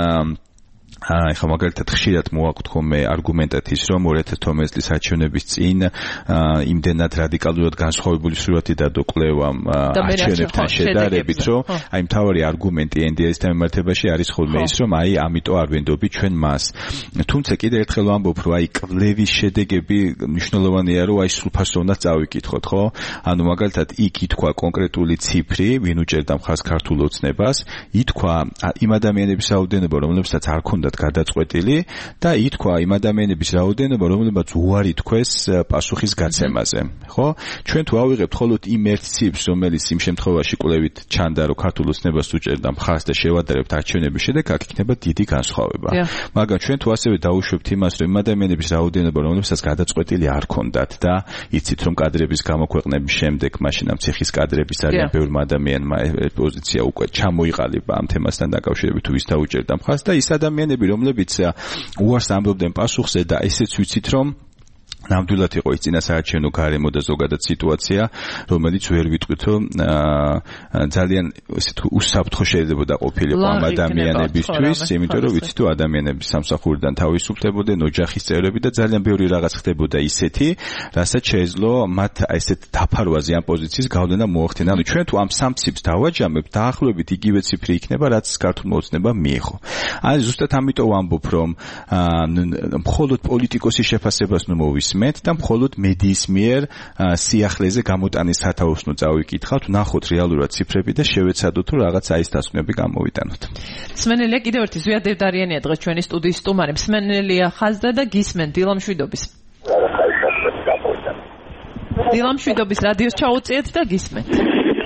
აი ხომ მაგალითად ხშირად მოვაკვთ ხოლმე არგუმენტად ის რომ ორი ათას თორმეტი წლის არჩევნების წინ იმდენად რადიკალურად განსხვავებული სურათი დადო კვლევამ არჩევნებთან შედარებით რომ აი მთავარი არგუმენტი ენ დი ეის-თან მიმართებაში არის ხოლმე ის რომ აი ამიტომ არ ვენდობი ჩვენ მას თუმცა კიდე ერთხელ ვამბობ რომ აი კვლევის შედეგები მნიშვნელოვანია რომ აი სრულფასო უნდა წავიკითხოთ ხო ანუ მაგალითად იქ ითქვა კონკრეტული ციფრი ვინ უჭერდა მხარს ქართულ ოცნებას ითქვა იმ ადამიანების რაოდენობა რომლებსაც არ ქონდათ გადაწყვეტილი და ითქვა იმ ადამიანების რაოდენობა რომლებსაც უარი თქვეს პასუხის გაცემაზე ხო ჩვენ თუ ავიღებთ მხოლოდ იმ ერთ ციფრს რომელიც იმ შემთხვევაში კვლევით ჩანდა რომ ქართულ ოცნებას უჭერდა მხარს და შევადარებთ არჩევნების შედეგს აქ იქნება დიდი განსხვავება მაგრამ ჩვენ თუ ასევე დაუშვებთ იმას რომ იმ ადამიანების რაოდენობა რომლებსაც გადაწყვეტილი არ ქონდათ და იცით რომ კადრების გამოქვეყნების შემდეგ მაშინ ამ ციხის კადრების ძალიან ბევრმა ადამიანმა პოზიცია უკვე ჩამოიყალიბა ამ თემასთან დაკავშირებით თუ ვის დაუჭერდა მხარს და ის ადამიანები რომლებიც უარს ამბობდნენ პასუხზე და ესეც ვიცით რომ ნამდვილად იყო ის წინასაარჩევნო გარემო და ზოგადად სიტუაცია რომელიც ვერ ვიტყვით რომ ძალიან ესე თუ უსაფრთხო შეიძლება ყოფილიყო ამ ადამიანებისთვის იმიტომ რომ ვიცით რომ ადამიანები სამსახურიდან თავისუფლებოდნენ ოჯახის წევრები და ძალიან ბევრი რაღაც ხდებოდა ისეთი რასაც შეეძლო მათ ესეთ დაფარვაზე ამ პოზიციის გავლენა მოახდინა ანუ ჩვენ თუ ამ სამ ციფრს დავაჯამებთ დაახლოებით იგივე ციფრი იქნება რაც ქართულმა ოცნებამ მიიღო აი ზუსტად ამიტომ ვამბობ რომ მხოლოდ პოლიტიკოსის შეფასებას ნუ მოვისმენთ და მხოლოდ მედიის მიერ სიახლეზე გამოტანის სათაურს ნუ წავიკითხავთ, ნახოთ რეალურად ციფრები და შევეცადოთ რომ რაღაც აის დასკვნები გამოვიტანოთ. მსმენელია კიდევ ერთი ზვია დევდარიანია დღეს ჩვენი სტუდიის სტუმარი. მსმენელია ხაზდა და გისმენ დილამშვიდობის. დილამშვიდობის რადიოს ჩაუწიეთ და გისმენთ.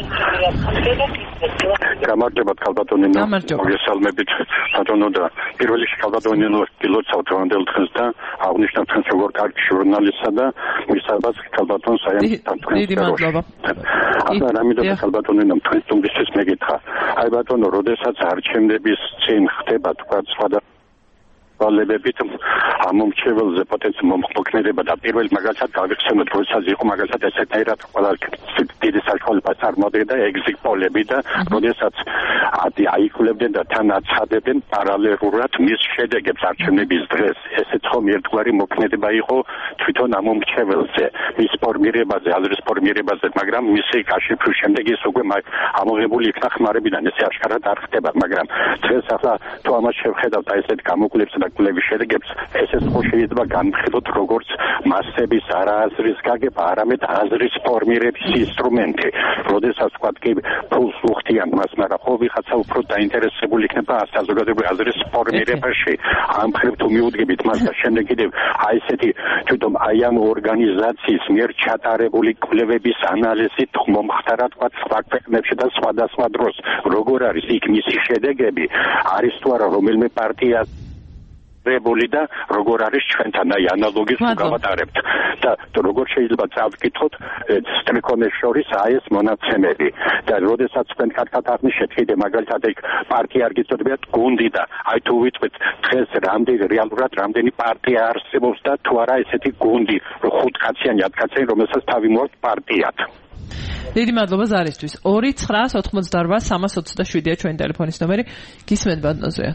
გამარჯობა ქალბატონინო მოგესალმებით ბატონო და პირველ რიგში ქალბატონინო გილოცავთ რამდენიმე დღეს და აღნიშნავთ თქვენ როგორ კარგი ჟურნალისტსა და მისაბას ქალბატონს აი ამ დიდი მადლობა ახლა რამე ქალბატონინო თქვენ თუნდისთვის მეკითხა აი ბატონო როდესაც არჩევნების წინ ხდება თქვა სხვა ვალებებით ამომრჩეველზე პოტენციალ მომხმოქმედება და პირველ მაგალითად გავიხსენოთ როდესაც იყო მაგალითად ესეთაირად ყველა დიდი საშუალება წარმოადგენდა ეგზიტ პოლები და როდესაც აიკულებდნენ და თან აცხადებდნენ პარალელურად მის შედეგებს არჩევნების დღეს ესეც ხომ ერთგვარი მოქმედება იყო თვითონ ამომრჩეველზე მის ფორმირებაზე აზრის ფორმირებაზე მაგრამ მისი გაშიფრვის შემდეგ ის უკვე ამოღებული იქნა ხმარებიდან ესე აშკარად არ ხდება მაგრამ დღეს ახლა თუ ამას შევხედავთ აი ესეთ გამოკვლევებს და კვლევის შედეგებს ესეც ხო შეიძლება განხილოთ როგორც მასების არააზრის გაგება არამედ აზრის ფორმირების ინსტრუმენტი როდესაც თქვა კი ფულს უხდიან მას მაგრამ ხო ვიღაცა უფრო დაინტერესებული იქნება საზოგადოებრივი აზრის ფორმირებაში ამ ხრივ თუ მიუდგებით მას და შემდეგ კიდევ აი ესეთი თვითონ აი ამ ორგანიზაციის მიერ ჩატარებული კვლევების ანალიზით მომხდარა თქვა სხვა ქვეყნებში და სხვადასხვა დროს როგორ არის იქ მისი შედეგები არის თუ არა რომელიმე პარტია რებული და როგორ არის ჩვენთან აი ანალოგის გავატარებთ და როგორ შეიძლება წავკითხოთ სტრიქონეს შორის აი ეს მონაცემები და როდესაც თქვენ კარგად აღნიშნეთ კიდე მაგალითად ეგ პარტია არ გიწოდებათ გუნდი და აი თუ ვიტყვით დღეს რამდენი რეალურად რამდენი პარტია არსებობს და თუ არა ესეთი გუნდი ხუთკაციანი ათკაციანი რომელსაც თავი მოაქვს პარტიად დიდი მადლობა ზარისთვის ორი ცხრა ოთხმოცდაოთხ სამას ოცდაშვიდია ჩვენი ტელეფონის ნომერი გისმენთ ბატონზეა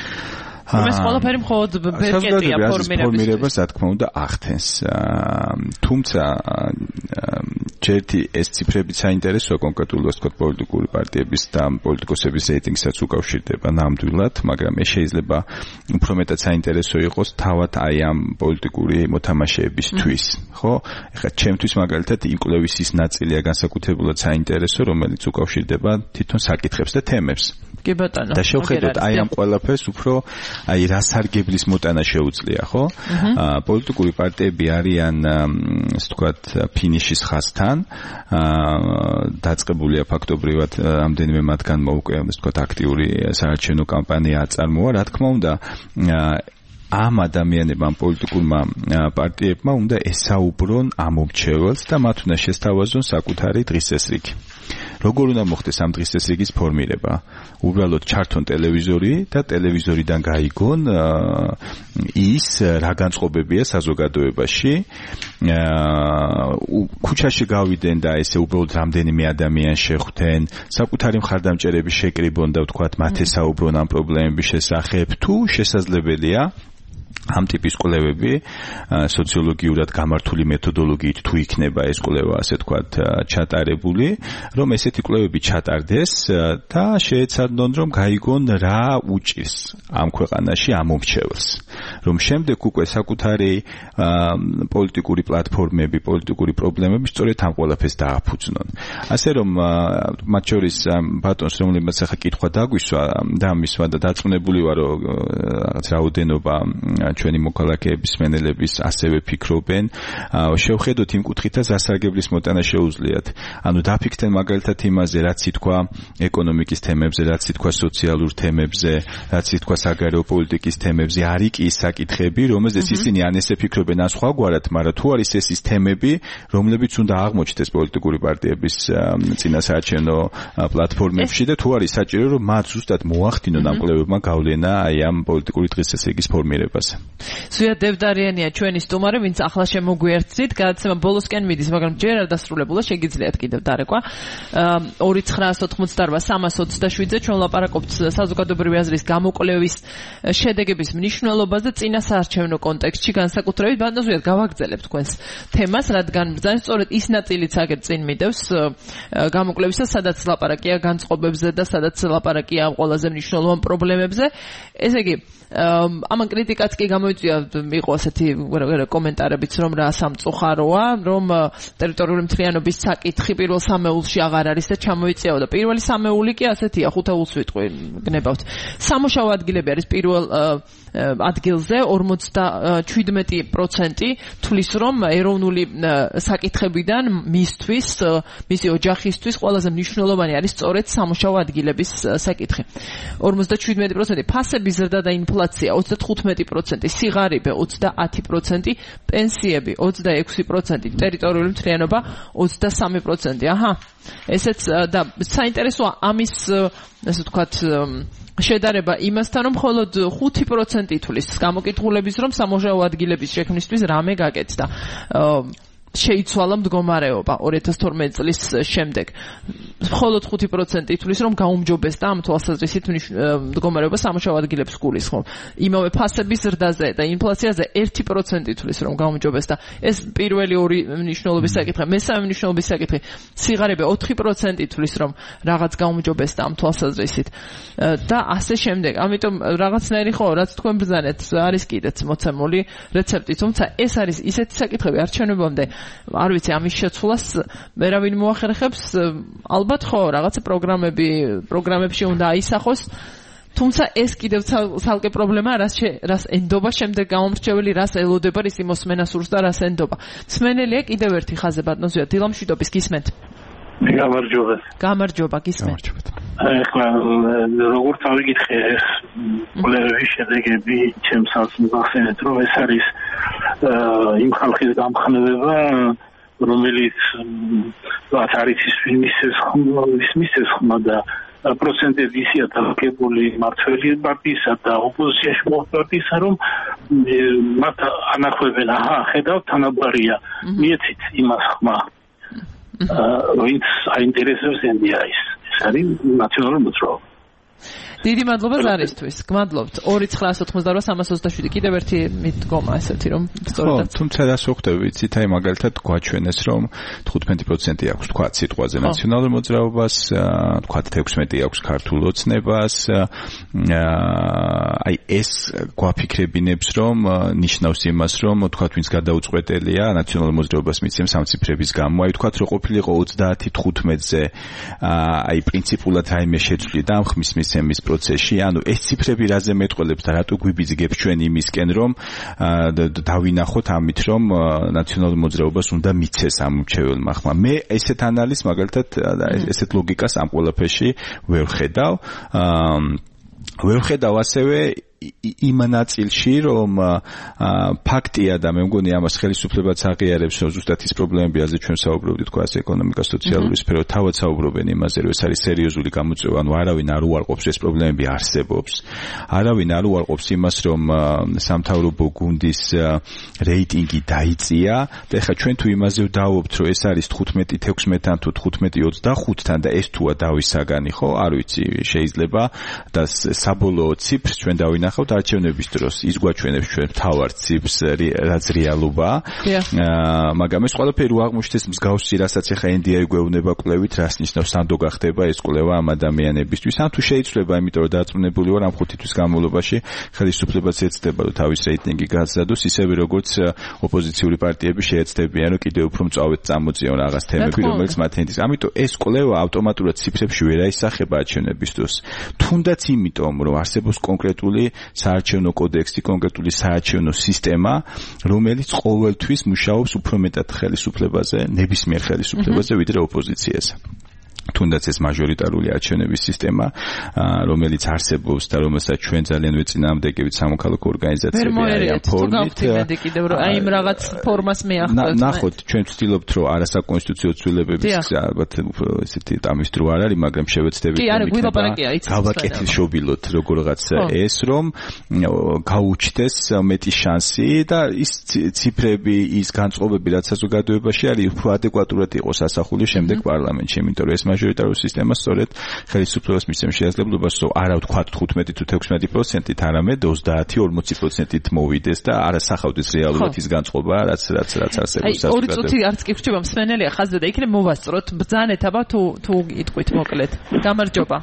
ეს ყველაფერი მხოლოდ ბერკეტია ფორმირებას რა თქმა უნდა ახდენს თუმცა ჯერთი ეს ციფრები საინტერესოა კონკრეტულად ვთქვათ პოლიტიკური პარტიების და პოლიტიკოსების რეიტინგსაც უკავშირდება ნამდვილად მაგრამ ეს შეიძლება უფრო მეტად საინტერესო იყოს თავად აი ამ პოლიტიკური მოთამაშეებისთვის ხო ეხლა ჩემთვის მაგალითად იმ კვლევის ის ნაწილია განსაკუთრებულად საინტერესო რომელიც უკავშირდება თვითონ საკითხებს და თემებს კი ბატონო და შევხედოთ აი ამ ყველაფერს უფრო აი რა სარგებლის მოტანა შეუძლია ხო პოლიტიკური პარტიები არიან ასე ვთქვათ ფინიშის ხაზთან დაწყებულია ფაქტობრივად ამდენიმე მათგანმა უკვე ასე ვთქვათ აქტიური საარჩევნო კამპანია აწარმოა რა თქმა უნდა ამ ადამიანებმა პოლიტიკურმა პარტიებმა უნდა ესაუბრონ ამომრჩეველს და მათ უნდა შესთავაზონ საკუთარი დღესდღეობით როგორ უნდა მოხდეს ამ დღესდღეობის ფორმირება უბრალოდ ჩართონ ტელევიზორი და ტელევიზორიდან გაიგონ ის რა განწყობებია საზოგადოებაში ქუჩაში გავიდენ და ესე უბრალოდ რამდენიმე ადამიანს შეხვდნენ საკუთარი მხარდამჭერების შეკრიბონ და ვთქვათ მათ ესაუბრონ ამ პრობლემების შესახებ თუ შესაძლებელია ამ ტიპის კვლევები სოციოლოგიურად გამართული მეთოდოლოგიით თუ იქნება ეს კვლევა ასე ვთქვათ ჩატარებული რომ ესეთი კვლევები ჩატარდეს და შეეცადონ რომ გაიგონ რა უჭირს ამ ქვეყანაში ამომრჩეველს რომ შემდეგ უკვე საკუთარი პოლიტიკური პლატფორმები პოლიტიკური პრობლემები სწორედ ამ ყველაფერს დააფუძნონ ასე რომ მათ შორის ბატონს რომელმაც ახლა კითხვა დაგვისვა და მისვა და დარწმუნებული ვარ რომ რაღაც რაოდენობა ჩვენი მოქალაქეების მენელების ასევე ფიქრობენ შევხედოთ იმ კუთხითაც ასარგებლის მოტანა შეუძლიათ ანუ დაფიქრდნენ მაგალითად იმაზე რაც ითქვა ეკონომიკის თემებზე რაც ითქვა სოციალურ თემებზე რაც ითქვა საგარეო პოლიტიკის თემებზე არის კი ის საკითხები რომელზეც ისინი ან ესე ფიქრობენ ან სხვაგვარად მაგრამ თუ არის ეს ის თემები რომლებიც უნდა აღმოჩნდეს პოლიტიკური პარტიების წინასაარჩევნო პლატფორმებში და თუ არის საჭირო რომ მათ ზუსტად მოახდინონ ამ კვლევებმა გავლენა აი ამ პოლიტიკური დღესდღეობის ფორმირებაზე ზვია დევდარიანია ჩვენი სტუმარი, ვინც ახლა შემოგვიერთდით, გადაცემა ბოლოსკენ მიდის, მაგრამ ჯერ არ დასრულებულა, შეგიძლიათ კიდევ დარეკვა. ორი ცხრა ოთხმოცდაოთხ სამას ოცდაშვიდზე ჩვენ ლაპარაკობთ საზოგადოებრივი აზრის გამოკვლევის შედეგების მნიშვნელობაზე წინასაარჩევნო კონტექსტში, განსაკუთრებით ბატონო გავაგრძელებთ თქვენს თემას, რადგან ძალიან სწორედ ის ნაწილიც აგერ წინ მიდევს გამოკვლევისა, სადაც ლაპარაკია განწყობებზე და სადაც ლაპარაკია ამ ყველაზე მნიშვნელოვან პრობლემებზე. ესე იგი ამან კრიტიკაც კი გამოიწვია იყო ასეთი კომენტარებიც რომ რა სამწუხაროა რომ ტერიტორიული მთლიანობის საკითხი პირველ სამეულში აღარ არის და ჩამოიწევა და პირველი სამეული კი ასეთია ხუთეულს ვიტყვი გნებავთ სამუშაო ადგილები არის პირველ ადგილზე ორმოცდაშვიდმეტი პროცენტი თulis რომ ეროვნული საკითხებიდან მისთვის, მისი ოჯახისთვის ყველაზე მნიშვნელოვანი არის სწორედ სამუშაო ადგილების საკითხი. ორმოცდაშვიდმეტი პროცენტი ფასების ზრდა და ინფლაცია ოცდათხუთმეტი პროცენტი, სიღარიბე ოცდაათი პროცენტი, პენსიები ოცდაექვსი პროცენტი, ტერიტორიული მთლიანობა ოცდასამი პროცენტი. აჰა, ესეც და საინტერესოა ამის ასე ვთქვათ შედარება იმასთან, რომ მხოლოდ ხუთი პროცენტი თulis გამოკითხულების რომ სამუშაო ადგილების შექმნისთვის რამე გაკეთდა. შეიცვალა მდგომარეობა ორი ათას თორმეტი წლის შემდეგ. მხოლოდ ხუთი პროცენტი თulis რომ გაუმჯობესდა ამ თვალსაზრისით მდგომარეობა სამუშაო ადგილებს გულისხმობ. იმავე ფასების ზრდაზე და ინფლაციაზე ერთი პროცენტი თulis რომ გაუმჯობესდა. ეს პირველი ორი მნიშვნელობის საკითხი, მესამე მნიშვნელობის საკითხი, სიღარიბე ოთხი პროცენტი თulis რომ რაღაც გაუმჯობესდა ამ თვალსაზრისით და ასე შემდეგ. ამიტომ რაღაცნაირი ხო, რაც თქვენ ბრძანეთ, არის კიდეც მოცემული რეცეპტი, თუმცა ეს არის ისეთი საკითხები არჩევნებამდე არ ვიცი ამის შეცვლას ვერავინ მოახერხებს, ალბათ ხო რაღაცა პროგრამები პროგრამებში უნდა აისახოს, თუმცა ეს კიდევ ცალკე პრობლემაა, რას რას ენდობა შემდეგ გამომრჩეველი, რას ელოდება, რის იმოსმენა სურს და რას ენდობა. მსმენელია კიდევ ერთი ხაზი ბატონზეა, დილამშვიდობის გისმენთ. გამარჯობა. გამარჯობა, გისმენთ. ახლა როგორც ავიგითხე ეს კვლევების შედეგები ჩემს ახსენეთ, რომ ეს არის იმ ხალხის გამხნევება, რომელიც რაც არის ის მისცეს ხმა და პროცენტები ისია დაგებული მართველი პარტიისა და ოპოზიციაში მოხდარისა, რომ მათ ანახვებენ, აჰა, ხედავთ, თანაბარია, მიეცით იმას ხმა, ვინც აინტერესებს ენდიაის. ეს არის ნაციონალური მოძრაობა. დიდი მადლობა ზარისთვის. გმადლობთ. ორი ცხრაასი ოცდაოთხი სამას ოცდაშვიდი კიდევ ერთი მიდგომა ესეთი რომ სწორად. თუმცა რას ვხვდები, ვიცით, აი მაგალითად გვაჩვენეს რომ თხუთმეტი პროცენტი აქვს თქვა სიტყვაზე ნაციონალურ მოძრაობას, თქვა ექვსმეტი აქვს ქართულ ოცნებას. აი ეს გვაფიქრებინებს რომ ნიშნავს იმას, რომ თქვა ვინც გადაუწყვეტელია ნაციონალურ მოძრაობას მიცემ სამციფრების გამო. აი თქვა რომ ყოფილიყო ოცდაათი თხუთმეტზე აი პრინციპულად რაიმე შეცვლი და ამხმის მისცემის პროცესში, ანუ ეს ციფრები რაზე მეტყველებს და რატო გვიბიძგებს ჩვენ იმისკენ, რომ დავინახოთ ამით, რომ ნაციონალურ მოძრაობას უნდა მიცეს ამ მრჩეველმა ხმა. მე ესეთ ანალიზს მაგალითად ესეთ ლოგიკას ამ ყველაფერში ვერ ხედავ. ვერ ხედავ ასევე იმ ნაწილში, რომ ფაქტია და მე მგონი ამას ხელისუფლებაც აღიარებს, რომ ზუსტად ის პრობლემები, რაზეც ჩვენ საუბრობდით, თქვა ეკონომიკა, სოციალური სფერო, თავად საუბრობენ იმაზე, რომ ეს არის სერიოზული გამოწვევა, ანუ არავინ არ უარყოფს ეს პრობლემები არსებობს. არავინ არ უარყოფს იმას, რომ სამთავრობო გუნდის რეიტინგი დაიწია და ეხლა ჩვენ თუ იმაზე ვდაობთ, რომ ეს არის თხუთმეტი ექვსმეტთან თუ თხუთმეტი ოცდახუთთან და ეს თუა დავის საგანი, ხო, არ ვიცი, შეიძლება და საბოლოო ციფრს ჩვენ დავინახავთ ნახავთ არჩევნების დროს ის გვაჩვენებს ჩვენ თავარ ციფრს რაც რეალობაა. მაგრამ ეს ყველაფერი აღმოჩნდეს მსგავსი, რასაც ახლა ენ დი აი გვეუბნება კვლევით, რას ნიშნავს სანდო გახდება ეს კვლევა ამ ადამიანებისთვის. ან თუ შეიძლება, იმიტომ რომ დარწმუნებული ვარ ამ ხუთი თვის განმავლობაში ხელისუფლებაც ეცდება რომ თავის რეიტინგი გაზადოს, ისევე როგორც ოპოზიციური პარტიები შეეცდებიან რომ კიდევ უფრო მწვავედ წამოწიონ რაღაც თემები, რომელიც მათ ენდის. ამიტომ ეს კვლევა ავტომატურად ციფრებში ვერ აისახება არჩევნების დროს. თუნდაც იმიტომ რომ არსებობს კონკრეტული საარჩევნო კოდექსი, კონკრეტული საარჩევნო სისტემა, რომელიც ყოველთვის მუშაობს უფრო მეტად ხელისუფლებაზე, ნებისმიერ ხელისუფლებაზე, ვიდრე ოპოზიციაზე. თუნდაც ეს მაჟორიტარული არჩევნების სისტემა, რომელიც არსებობს და რომელსაც ჩვენ ძალიან ვეწინააღმდეგებით სამოქალაქო ორგანიზაციები აი ამ ფორმით. აი იმ რაღაც ფორმას მეახდოთ. ნახოთ, ჩვენ ვცდილობთ, რომ არასაკონსტიტუციო ცვლილებების ალბათ ესეთი ამის დრო არ არის, მაგრამ შევეცდებით გავაკეთილშობილოთ როგორღაც ეს, რომ გაუჩნდეს მეტი შანსი და ის ციფრები, ის განწყობები, რაც საზოგადოებაში არის, უფრო ადეკვატურად იყოს ასახული შემდეგ პარლამენტში, იმიტომ რომ ეს მაჟორიტარული სისტემა სწორედ ხელისუფლებას მისცემს შესაძლებლობას, რომ არა ვთქვათ თხუთმეტი თუ ექვსმეტი პროცენტით, არამედ ოცდაათი ორმოცი პროცენტით მოვიდეს და არასახავდეს რეალურად ის განწყობა, რაც რაც რაც არსებობს. აი, ორი წუთი არც კი ვრჩება, მსმენელია ხაზზე და იქნებ მოვასწროთ. ბრძანეთ აბა თუ თუ იტყვით მოკლედ. გამარჯობა.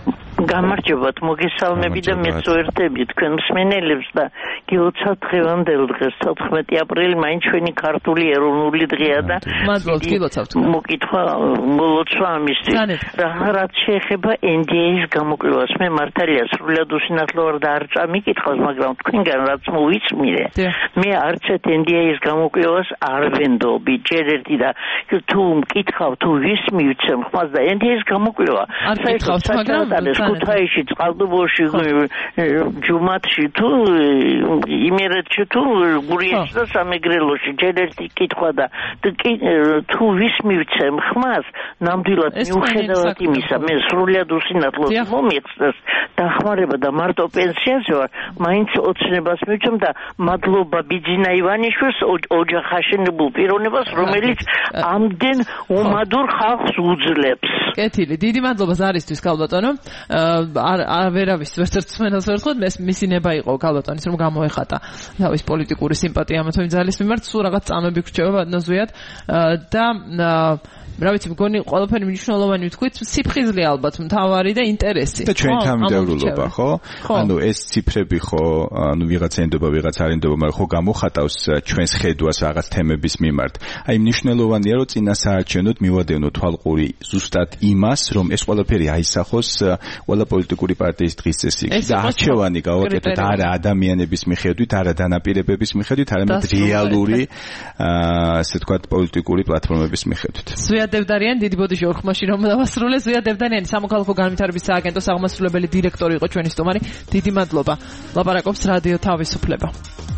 გამარჯობათ, მოგესალმები და მეწვევები თქვენ მსმენელებს და გილოცავთ დღევანდელ დღეს თოთხმეტი აპრილი მაინც ჩვენი ქართული ეროვნული დღეა და მადლობთ გილოცავთ. მოკითხვა მოლოცვა ამისთვის. რაც შეეხება ენ დი ეის გამოკვლევას, მე მართალია სრულად უსინათლო ვარ და არ წამიკითხავს, მაგრამ თქვენგან რაც მოვიწმირე, მე არც ერთ ენ დი ეის გამოკვლევას არ ვენდობი. ჯერ ერთი და თუ მკითხავ თუ ვის მივცემ ხმას და ენ დი ეის გამოკვლევა არ მკითხავთ, მაგრამ ქუთაისში, წყალტუბოში, ჯუმათში თუ იმერეთში თუ გურიაში და სამეგრელოში ჯერ ერთი კითხვა და თუ ვის მივცემ ხმას, ნამდვილად მიუხედავად იმისა, მე სრულად უსინათლოდ მომიხსნას დახმარება და მარტო პენსიაზე ვარ, მაინც ოცნებას მივცემ და მადლობა ბიძინა ივანიშვილს ოჯახაშენებულ პიროვნებას, რომელიც ამდენ უმადურ ხალხს უძლებს. კეთილი, დიდი მადლობა ზარისთვის ქალბატონო. არ ვერავის ვერცერთ მსმენელს ვერ ხვდ, მისი ნება იყო ქალბატონის რომ გამოეხატა თავის პოლიტიკური სიმპათია ამ თემის ძალის მიმართ, სულ რაღაც წამები გრჩება ბატონოზვიად და რა ვიცი, მგონი ყველაფერი მნიშვნელოვანი ვთქვით, სიფხიზლე ალბათ მთავარი და ინტერესი. და ჩვენ თანამდებობა, ხო? ანუ ეს ციფრები ხო, ანუ ვიღაცა ენდობა, ვიღაცა არ ენდობა, მაგრამ ხო გამოხატავს ჩვენს ხედვას რაღაც თემების მიმართ. აი მნიშვნელოვანია, რომ წინასაარჩევნოდ მივადევნოთ თვალყური ზუსტად იმას, რომ ეს ყველაფერი აისახოს ყველა პოლიტიკური პარტიის დღის წესრიგი და არჩევანი გავაკეთოთ არა ადამიანების მიხედვით, არა დანაპირებების მიხედვით, არამედ რეალური, ასე ვთქვათ, პოლიტიკური პლატფორმების მიხედვით. დევდარიანი, დიდი ბოდიში ორ ხმაში რომ დავასრულე. ზვია დევდარიანი, სამოქალაქო განვითარების სააგენტოს აღმასრულებელი დირექტორი იყო ჩვენი სტუმარი. დიდი მადლობა. ლაპარაკობს რადიო თავისუფლება.